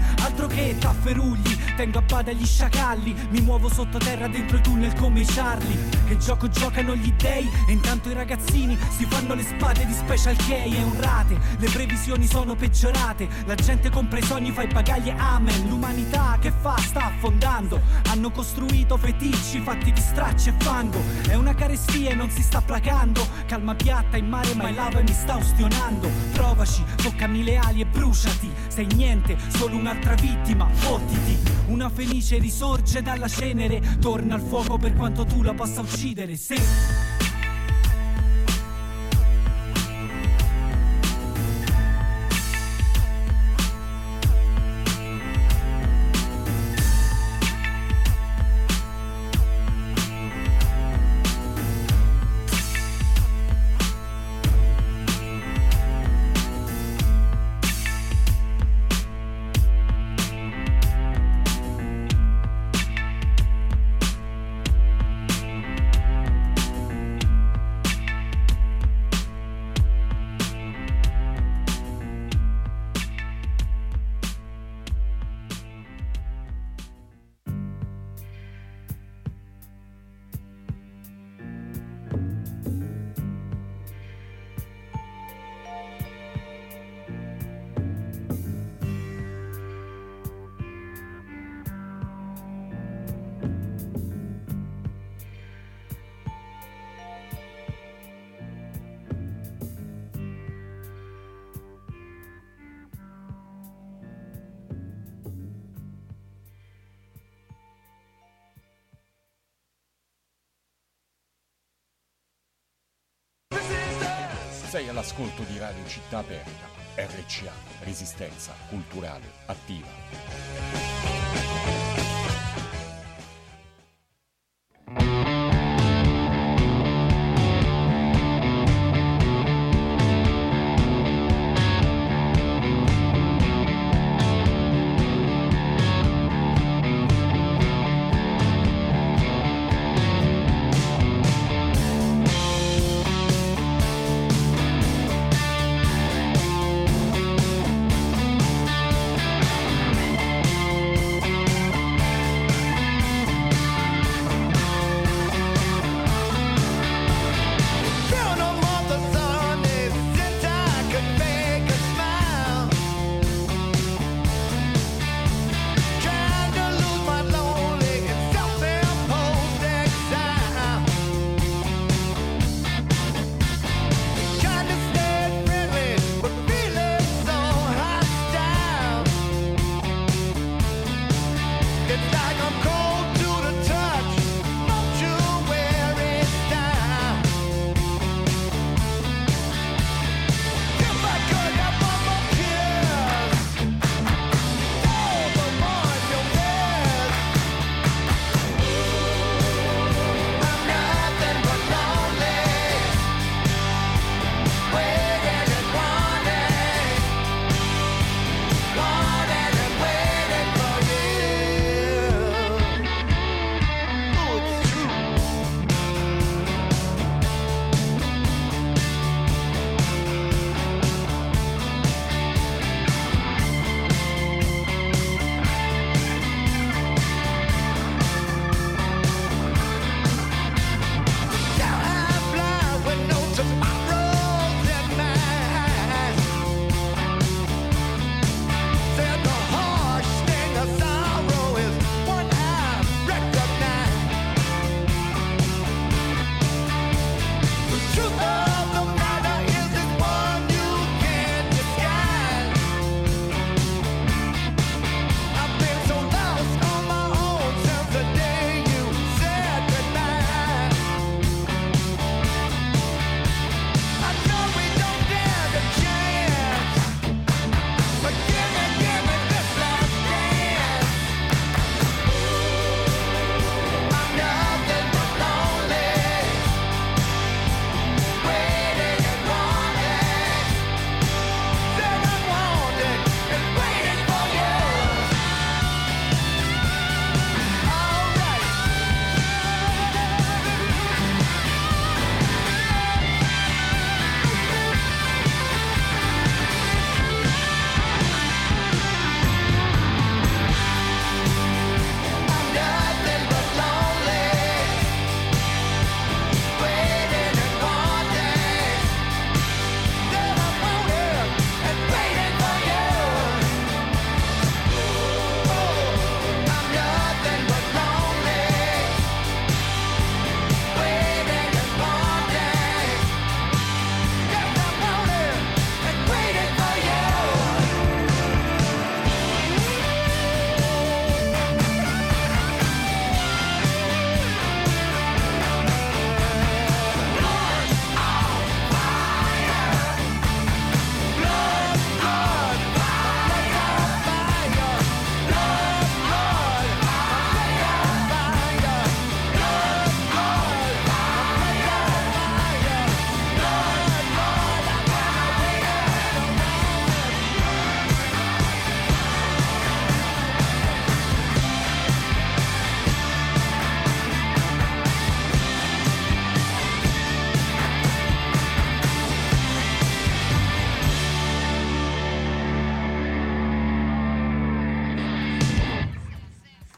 che tafferugli. Tengo a bada gli sciacalli, mi muovo sottoterra dentro i tunnel come i Charlie. Che gioco giocano gli dei e intanto i ragazzini si fanno le spade di Special K e un rate. Le previsioni sono peggiorate, la gente compra i sogni, fa i bagagli e amen. L'umanità che fa? Sta affondando. Hanno costruito feticci fatti di stracci e fango. È una carestia e non si sta placando. Calma piatta in mare ma è lava e mi sta ustionando. Provaci, toccami le ali e bruciati. Sei niente, solo un'altra vittima, fottiti. Una fenice risorge dalla cenere, torna al fuoco per quanto tu la possa uccidere. Sì. Sei all'ascolto di Radio Città Aperta, RCA, Resistenza Culturale Attiva.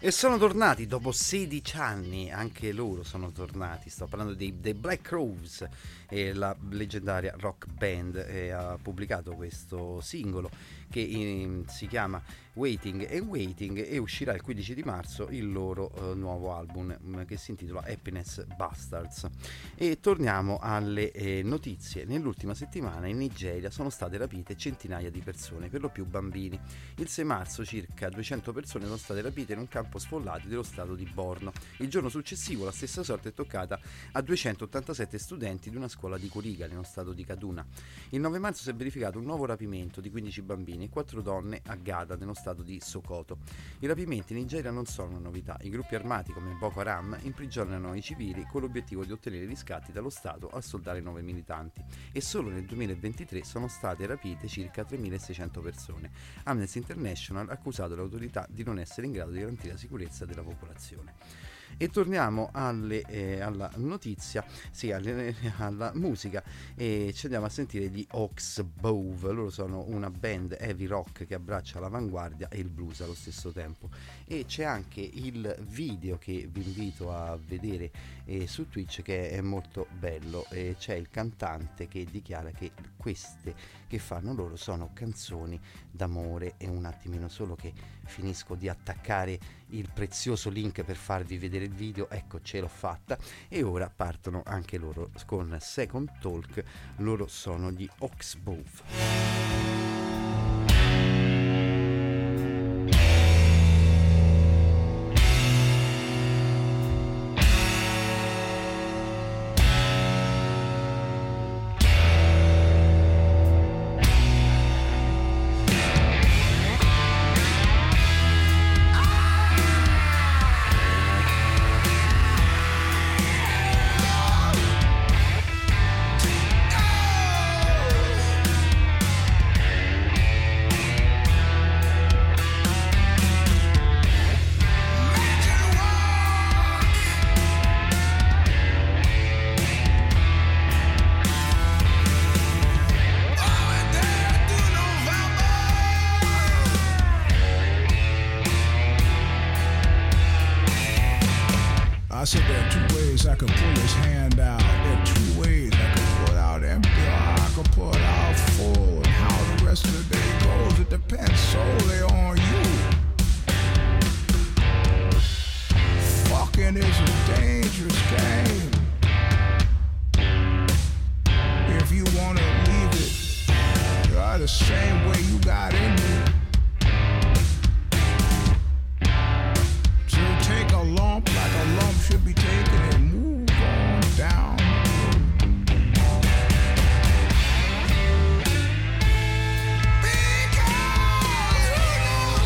E sono tornati dopo 16 anni, anche loro sono tornati. Sto parlando dei Black Crowes, la leggendaria rock band, ha pubblicato questo singolo che si chiama Waiting and Waiting e uscirà il 15 di marzo il loro nuovo album che si intitola Happiness Bastards. E torniamo alle notizie. Nell'ultima settimana in Nigeria sono state rapite centinaia di persone, per lo più bambini. Il 6 marzo circa 200 persone sono state rapite in un campo sfollato dello stato di Borno. Il giorno successivo la stessa sorte è toccata a 287 studenti di una scuola di Kuriga nello stato di Kaduna. Il 9 marzo si è verificato un nuovo rapimento di 15 bambini e 4 donne a Gada nello stato di Sokoto. I rapimenti in Nigeria non sono una novità. I gruppi armati come Boko Haram imprigionano i civili con l'obiettivo di ottenere riscatti dallo Stato a soldare nuovi militanti, e solo nel 2023 sono state rapite circa 3.600 persone. Amnesty International ha accusato le autorità di non essere in grado di garantire la sicurezza della popolazione. E torniamo alla notizia, sì, alla musica, e ci andiamo a sentire gli Oxbow. Loro sono una band heavy rock che abbraccia l'avanguardia e il blues allo stesso tempo, e c'è anche il video che vi invito a vedere su Twitch, che è molto bello. C'è il cantante che dichiara che queste che fanno loro sono canzoni d'amore. E un attimino solo che finisco di attaccare il prezioso link per farvi vedere il video. Ecco, ce l'ho fatta, e ora partono anche loro con Second Talk. Loro sono gli Oxbow. I said there are two ways I could pull his hand out. There are two ways I could pull out empty or I could pull out full. And how the rest of the day goes, it depends solely on you. Fucking is a dangerous game. If you wanna leave it, you're the same way you got in it. Take a lump like a lump should be taken and move on down. Because who knows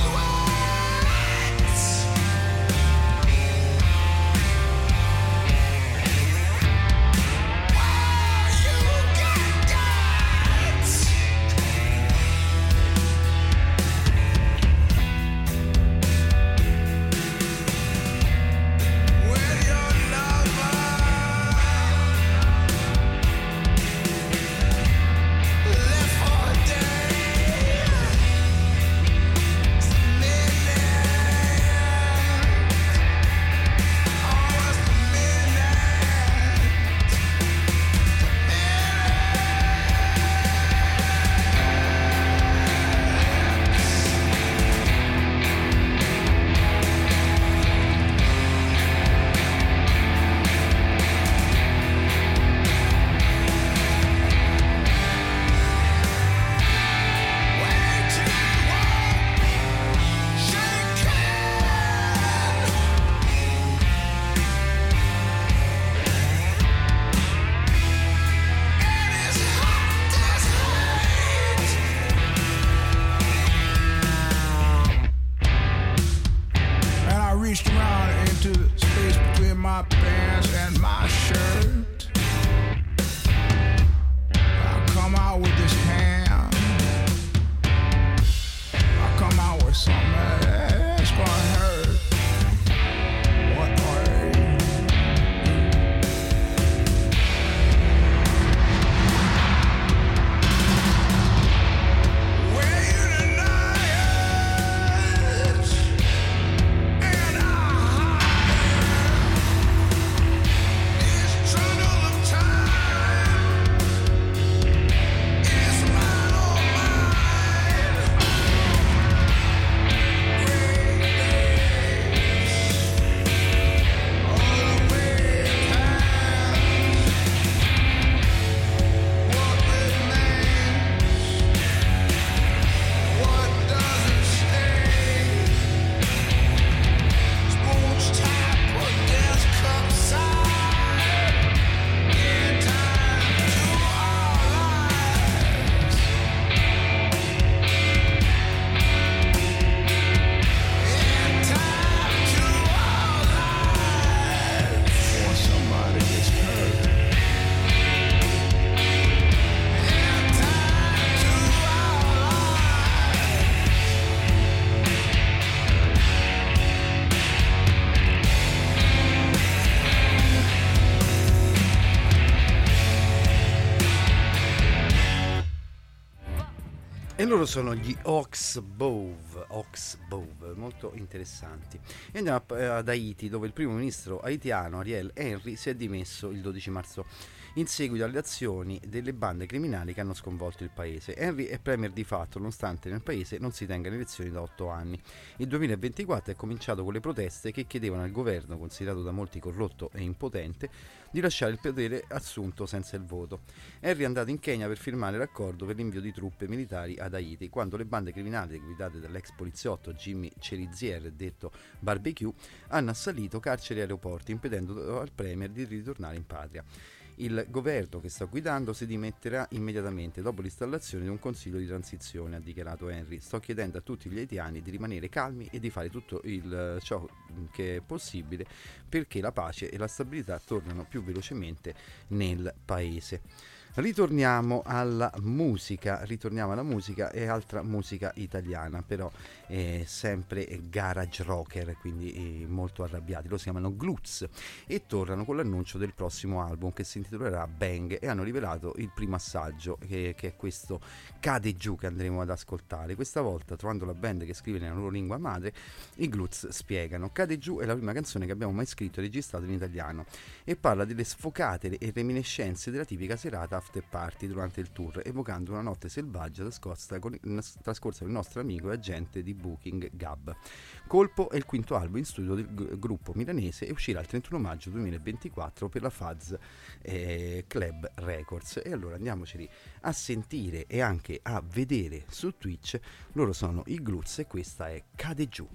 loro sono gli Oxbow, molto interessanti. E andiamo ad Haiti, dove il primo ministro haitiano Ariel Henry si è dimesso il 12 marzo in seguito alle azioni delle bande criminali che hanno sconvolto il paese. Henry è premier di fatto, nonostante nel paese non si tengano elezioni da 8 anni. Il 2024 è cominciato con le proteste che chiedevano al governo, considerato da molti corrotto e impotente, di lasciare il potere assunto senza il voto. Henry è andato in Kenya per firmare l'accordo per l'invio di truppe militari ad Haiti, quando le bande criminali guidate dall'ex poliziotto Jimmy Cherizier, detto Barbecue, hanno assalito carceri e aeroporti, impedendo al premier di ritornare in patria. Il governo che sta guidando si dimetterà immediatamente dopo l'installazione di un consiglio di transizione, ha dichiarato Henry. Sto chiedendo a tutti gli haitiani di rimanere calmi e di fare tutto ciò che è possibile perché la pace e la stabilità tornano più velocemente nel paese. Ritorniamo alla musica e altra musica italiana, però sempre garage rocker, quindi molto arrabbiati. Lo si chiamano Glutz e tornano con l'annuncio del prossimo album che si intitolerà Bang, e hanno rivelato il primo assaggio che è questo Cade giù, che andremo ad ascoltare. Questa volta, trovando la band che scrive nella loro lingua madre, i Glutz spiegano: Cade giù è la prima canzone che abbiamo mai scritto e registrato in italiano e parla delle sfocate e reminiscenze della tipica serata after party durante il tour, evocando una notte selvaggia trascorsa con il nostro amico e agente di booking Gab. Colpo è il quinto album in studio del gruppo milanese e uscirà il 31 maggio 2024 per la Fuzz Club Records. E allora andiamoceli a sentire e anche a vedere su Twitch. Loro sono i Glutz e questa è Cade giù.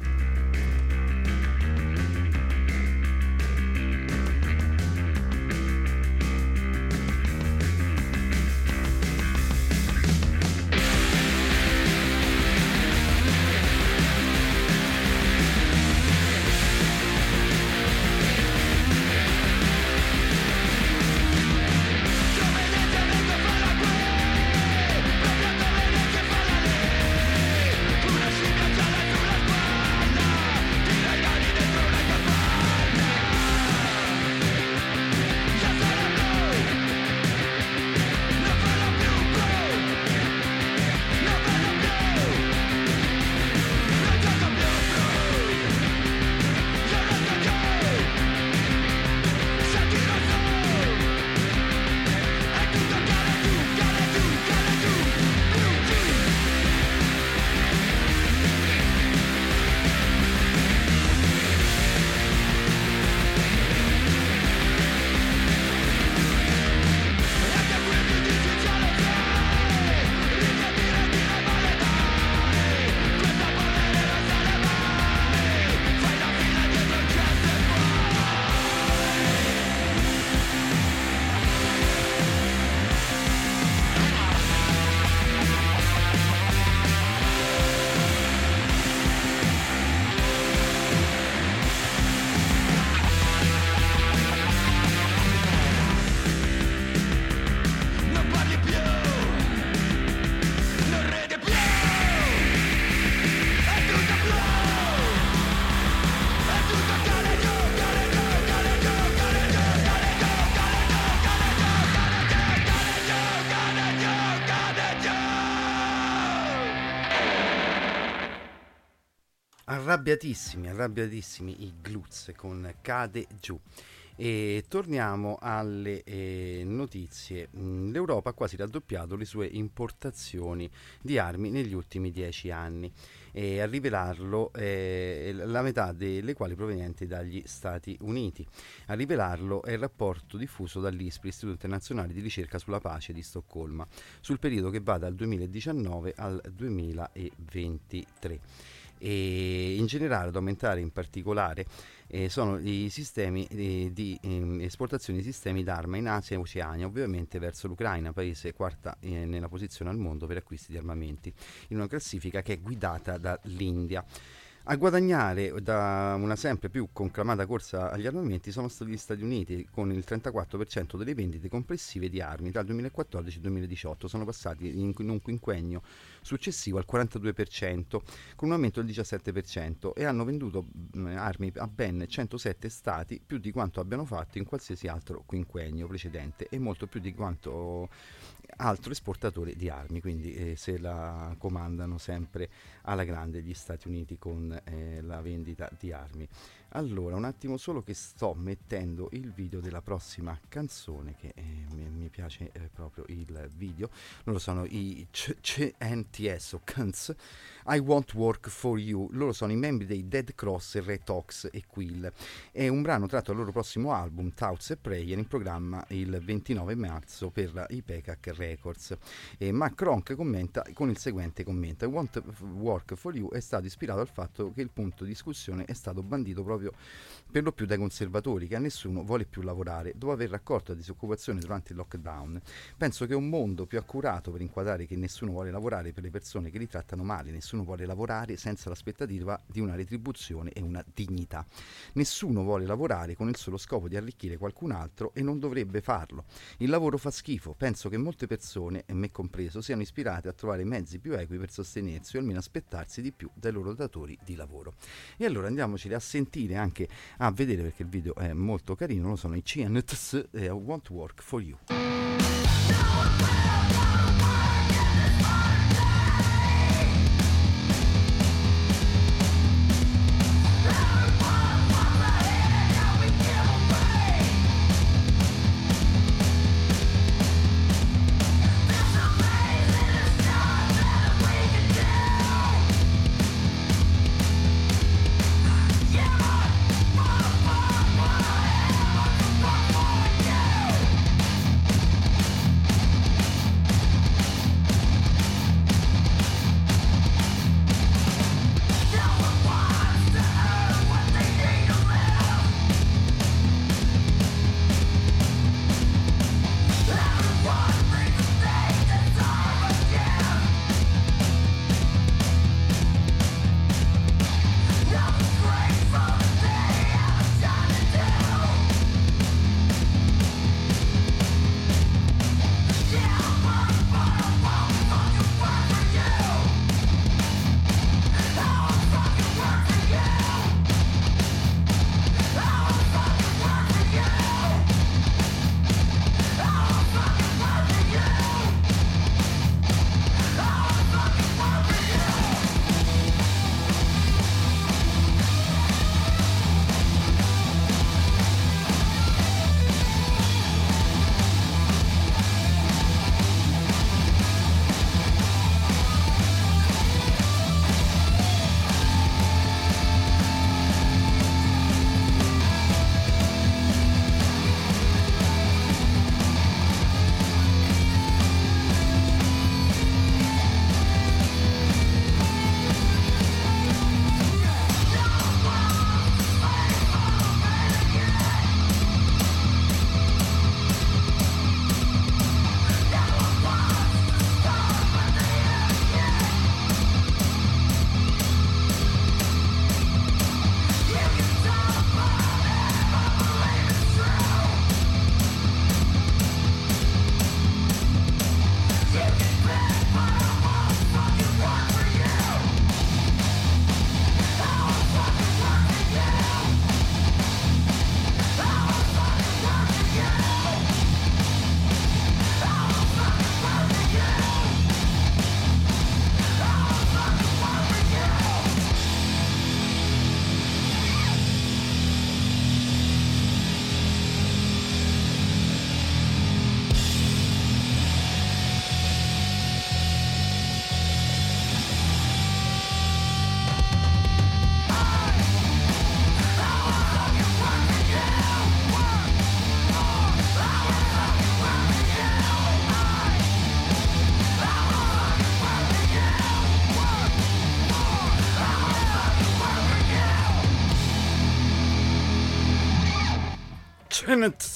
Arrabbiatissimi i Glutz con Cade giù. E torniamo alle notizie. L'Europa ha quasi raddoppiato le sue importazioni di armi negli ultimi 10 anni, e a rivelarlo la metà delle quali provenienti dagli Stati Uniti. A rivelarlo è il rapporto diffuso dall'ISPRI, Istituto Internazionale di Ricerca sulla Pace di Stoccolma, sul periodo che va dal 2019 al 2023. E in generale ad aumentare in particolare sono i sistemi di esportazione di sistemi d'arma in Asia e Oceania, ovviamente verso l'Ucraina, paese quarta nella posizione al mondo per acquisti di armamenti, in una classifica che è guidata dall'India. A guadagnare da una sempre più conclamata corsa agli armamenti sono stati gli Stati Uniti, con il 34% delle vendite complessive di armi tra il 2014 e il 2018. Sono passati in un quinquennio successivo al 42%, con un aumento del 17%, e hanno venduto armi a ben 107 stati, più di quanto abbiano fatto in qualsiasi altro quinquennio precedente, e molto più di quanto altro esportatore di armi, quindi se la comandano sempre alla grande gli Stati Uniti con la vendita di armi. Allora, un attimo solo che sto mettendo il video della prossima canzone, che mi piace proprio il video. Loro sono i CNTS o CNTS, I Won't Work For You. Loro sono i membri dei Dead Cross, Red Ox e Quill. È un brano tratto dal loro prossimo album, Thoughts and Prayer, in programma il 29 marzo per i Peacock Records. E Mac Ronk commenta con il seguente commento: I Won't Work For You è stato ispirato al fatto che il punto di discussione è stato bandito proprio per lo più dai conservatori, che a nessuno vuole più lavorare dopo aver raccolto la disoccupazione durante il lockdown. Penso che è un mondo più accurato per inquadrare che nessuno vuole lavorare per le persone che li trattano male, nessuno vuole lavorare senza l'aspettativa di una retribuzione e una dignità. Nessuno vuole lavorare con il solo scopo di arricchire qualcun altro e non dovrebbe farlo. Il lavoro fa schifo. Penso che molte persone, e me compreso, siano ispirate a trovare mezzi più equi per sostenersi o almeno aspettarsi di più dai loro datori di lavoro. E allora andiamoceli a sentire, anche a vedere, perché il video è molto carino. Lo sono i CNTS e I Won't Work For You.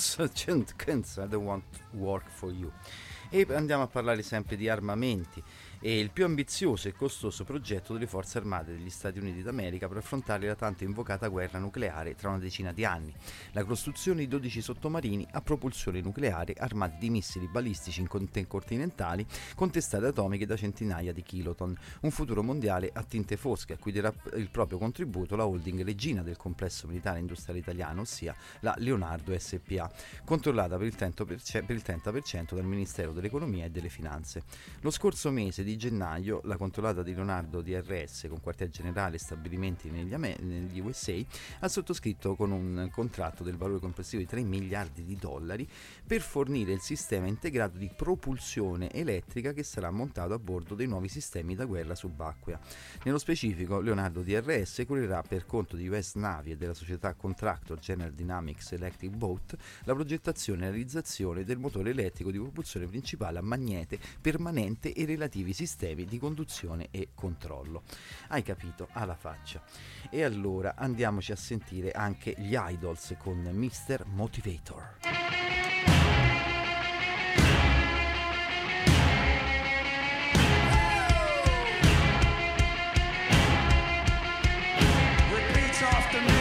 I Don't Want Work For You. E andiamo a parlare sempre di armamenti è il più ambizioso e costoso progetto delle forze armate degli Stati Uniti d'America per affrontare la tanto invocata guerra nucleare tra una decina di anni. La costruzione di 12 sottomarini a propulsione nucleare armati di missili balistici intercontinentali con testate atomiche da centinaia di kiloton. Un futuro mondiale a tinte fosche, a cui darà il proprio contributo la holding regina del complesso militare industriale italiano, ossia la Leonardo SpA, controllata per il 30% dal Ministero dell'Economia e delle Finanze. Lo scorso mese di gennaio la controllata di Leonardo DRS, con quartier generale e stabilimenti negli USA, ha sottoscritto con un contratto del valore complessivo di $3 miliardi per fornire il sistema integrato di propulsione elettrica che sarà montato a bordo dei nuovi sistemi da guerra subacquea. Nello specifico, Leonardo DRS curerà per conto di US Navy e della società contractor General Dynamics Electric Boat la progettazione e realizzazione del motore elettrico di propulsione principale a magnete permanente e relativi sistemi di conduzione e controllo. Hai capito? Alla faccia. E allora andiamoci a sentire anche gli Idols con Mr. Motivator. Repeat after me.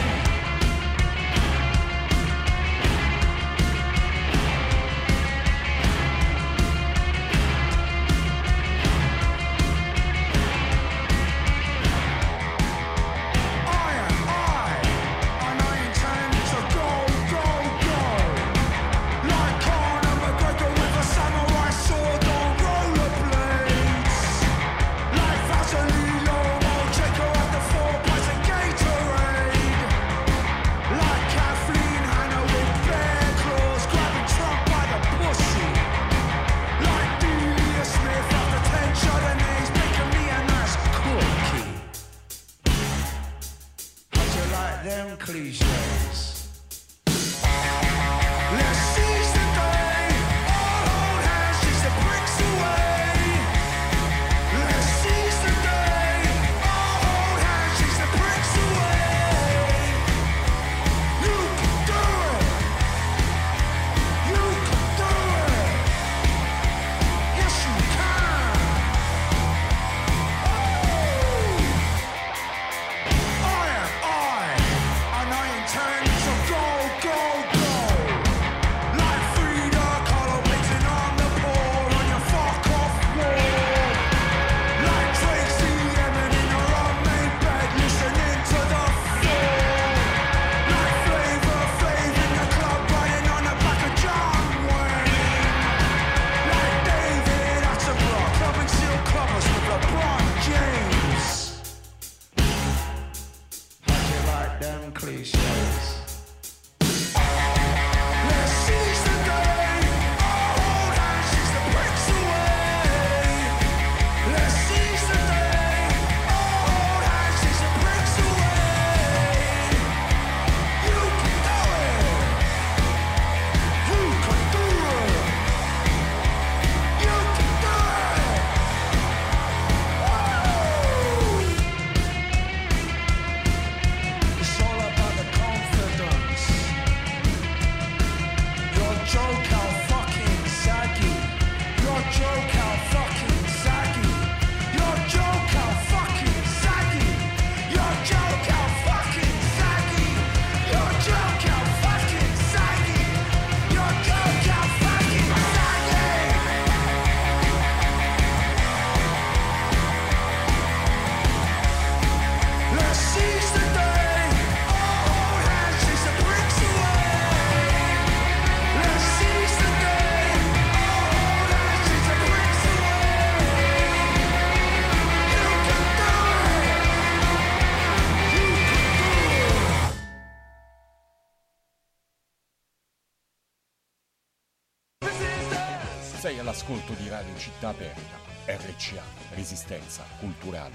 Sei all'ascolto di Radio Città Aperta, RCA, Resistenza Culturale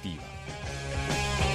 Attiva.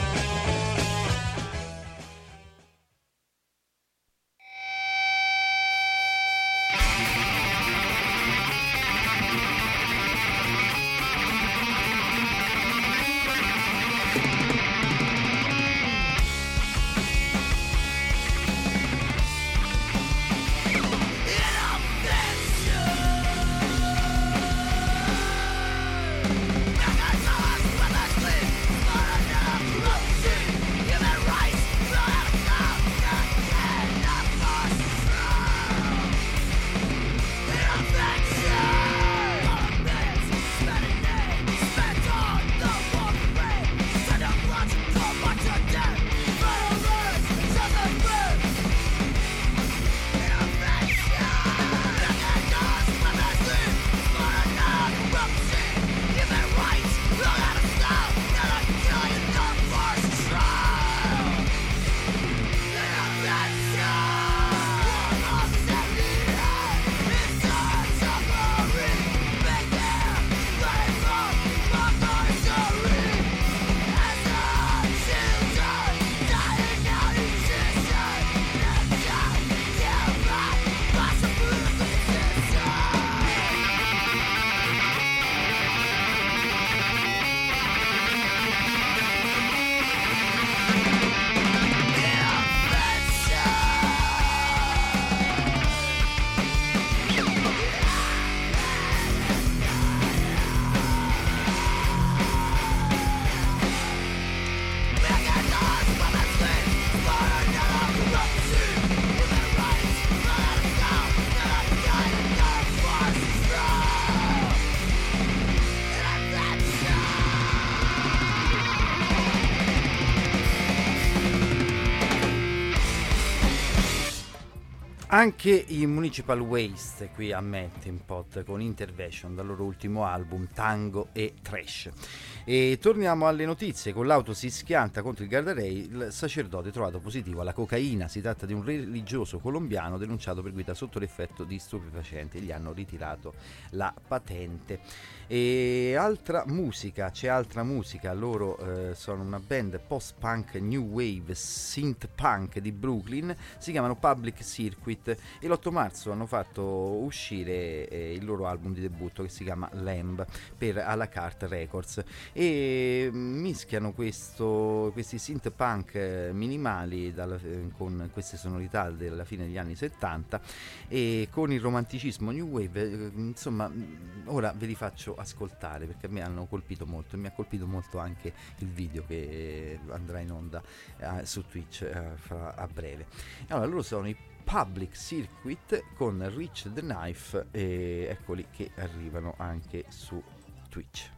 Anche i Municipal Waste qui a Melting Pot con Intervention dal loro ultimo album Tango e Trash. E torniamo alle notizie. Con l'auto si schianta contro il guardrail, il sacerdote trovato positivo alla cocaina. Si tratta di un religioso colombiano denunciato per guida sotto l'effetto di stupefacenti. Gli hanno ritirato la patente. E altra musica, c'è altra musica. Loro sono una band post-punk, new wave, synth punk di Brooklyn. Si chiamano Public Circuit e l'8 marzo hanno fatto uscire il loro album di debutto che si chiama Lamb per A La Carte Records e mischiano questi synth punk minimali con queste sonorità della fine degli anni 70 e con il romanticismo new wave. Insomma, ora ve li faccio ascoltare perché a me hanno colpito molto e mi ha colpito molto anche il video che andrà in onda su Twitch a breve. Allora, loro sono i Public Circuit con Reach the Knife e eccoli che arrivano anche su Twitch.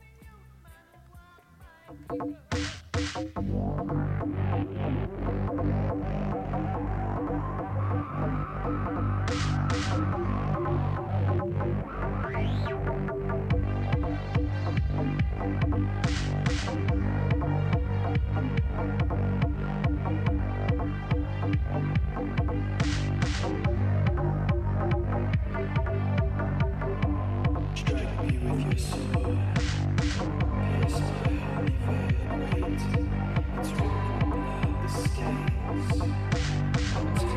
Strike me with your sword, pierce my holy veil, wait, it's written blood, the stains, I'll take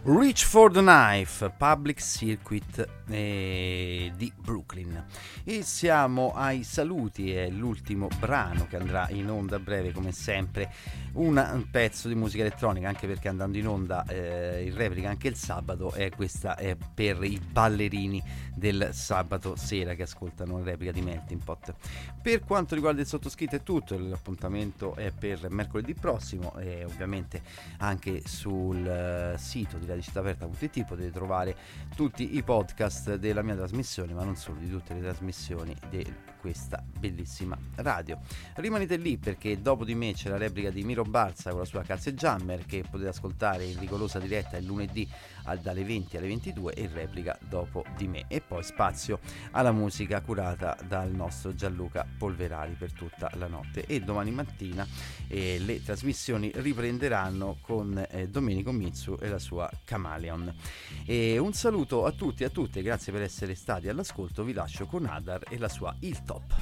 Reach for the Knife, Public Circuit di Brooklyn. E siamo ai saluti, è l'ultimo brano che andrà in onda a breve, come sempre un pezzo di musica elettronica, anche perché andando in onda in replica anche il sabato, e questa è per i ballerini del sabato sera che ascoltano la replica di Melting Pot. Per quanto riguarda il sottoscritto è tutto, l'appuntamento è per mercoledì prossimo e ovviamente anche sul sito di radiocittaaperta.it potete trovare tutti i podcast della mia trasmissione, ma non solo, di tutte le trasmissioni di questa bellissima radio. Rimanete lì perché dopo di me c'è la replica di Miro Barza con la sua Calze Jammer, che potete ascoltare in rigorosa diretta il lunedì dalle 20 alle 22, e replica dopo di me, e poi spazio alla musica curata dal nostro Gianluca Polverari per tutta la notte. E domani mattina le trasmissioni riprenderanno con Domenico Mizzu e la sua Chameleon. E un saluto a tutti e a tutte, grazie per essere stati all'ascolto. Vi lascio con Adar e la sua Il Top.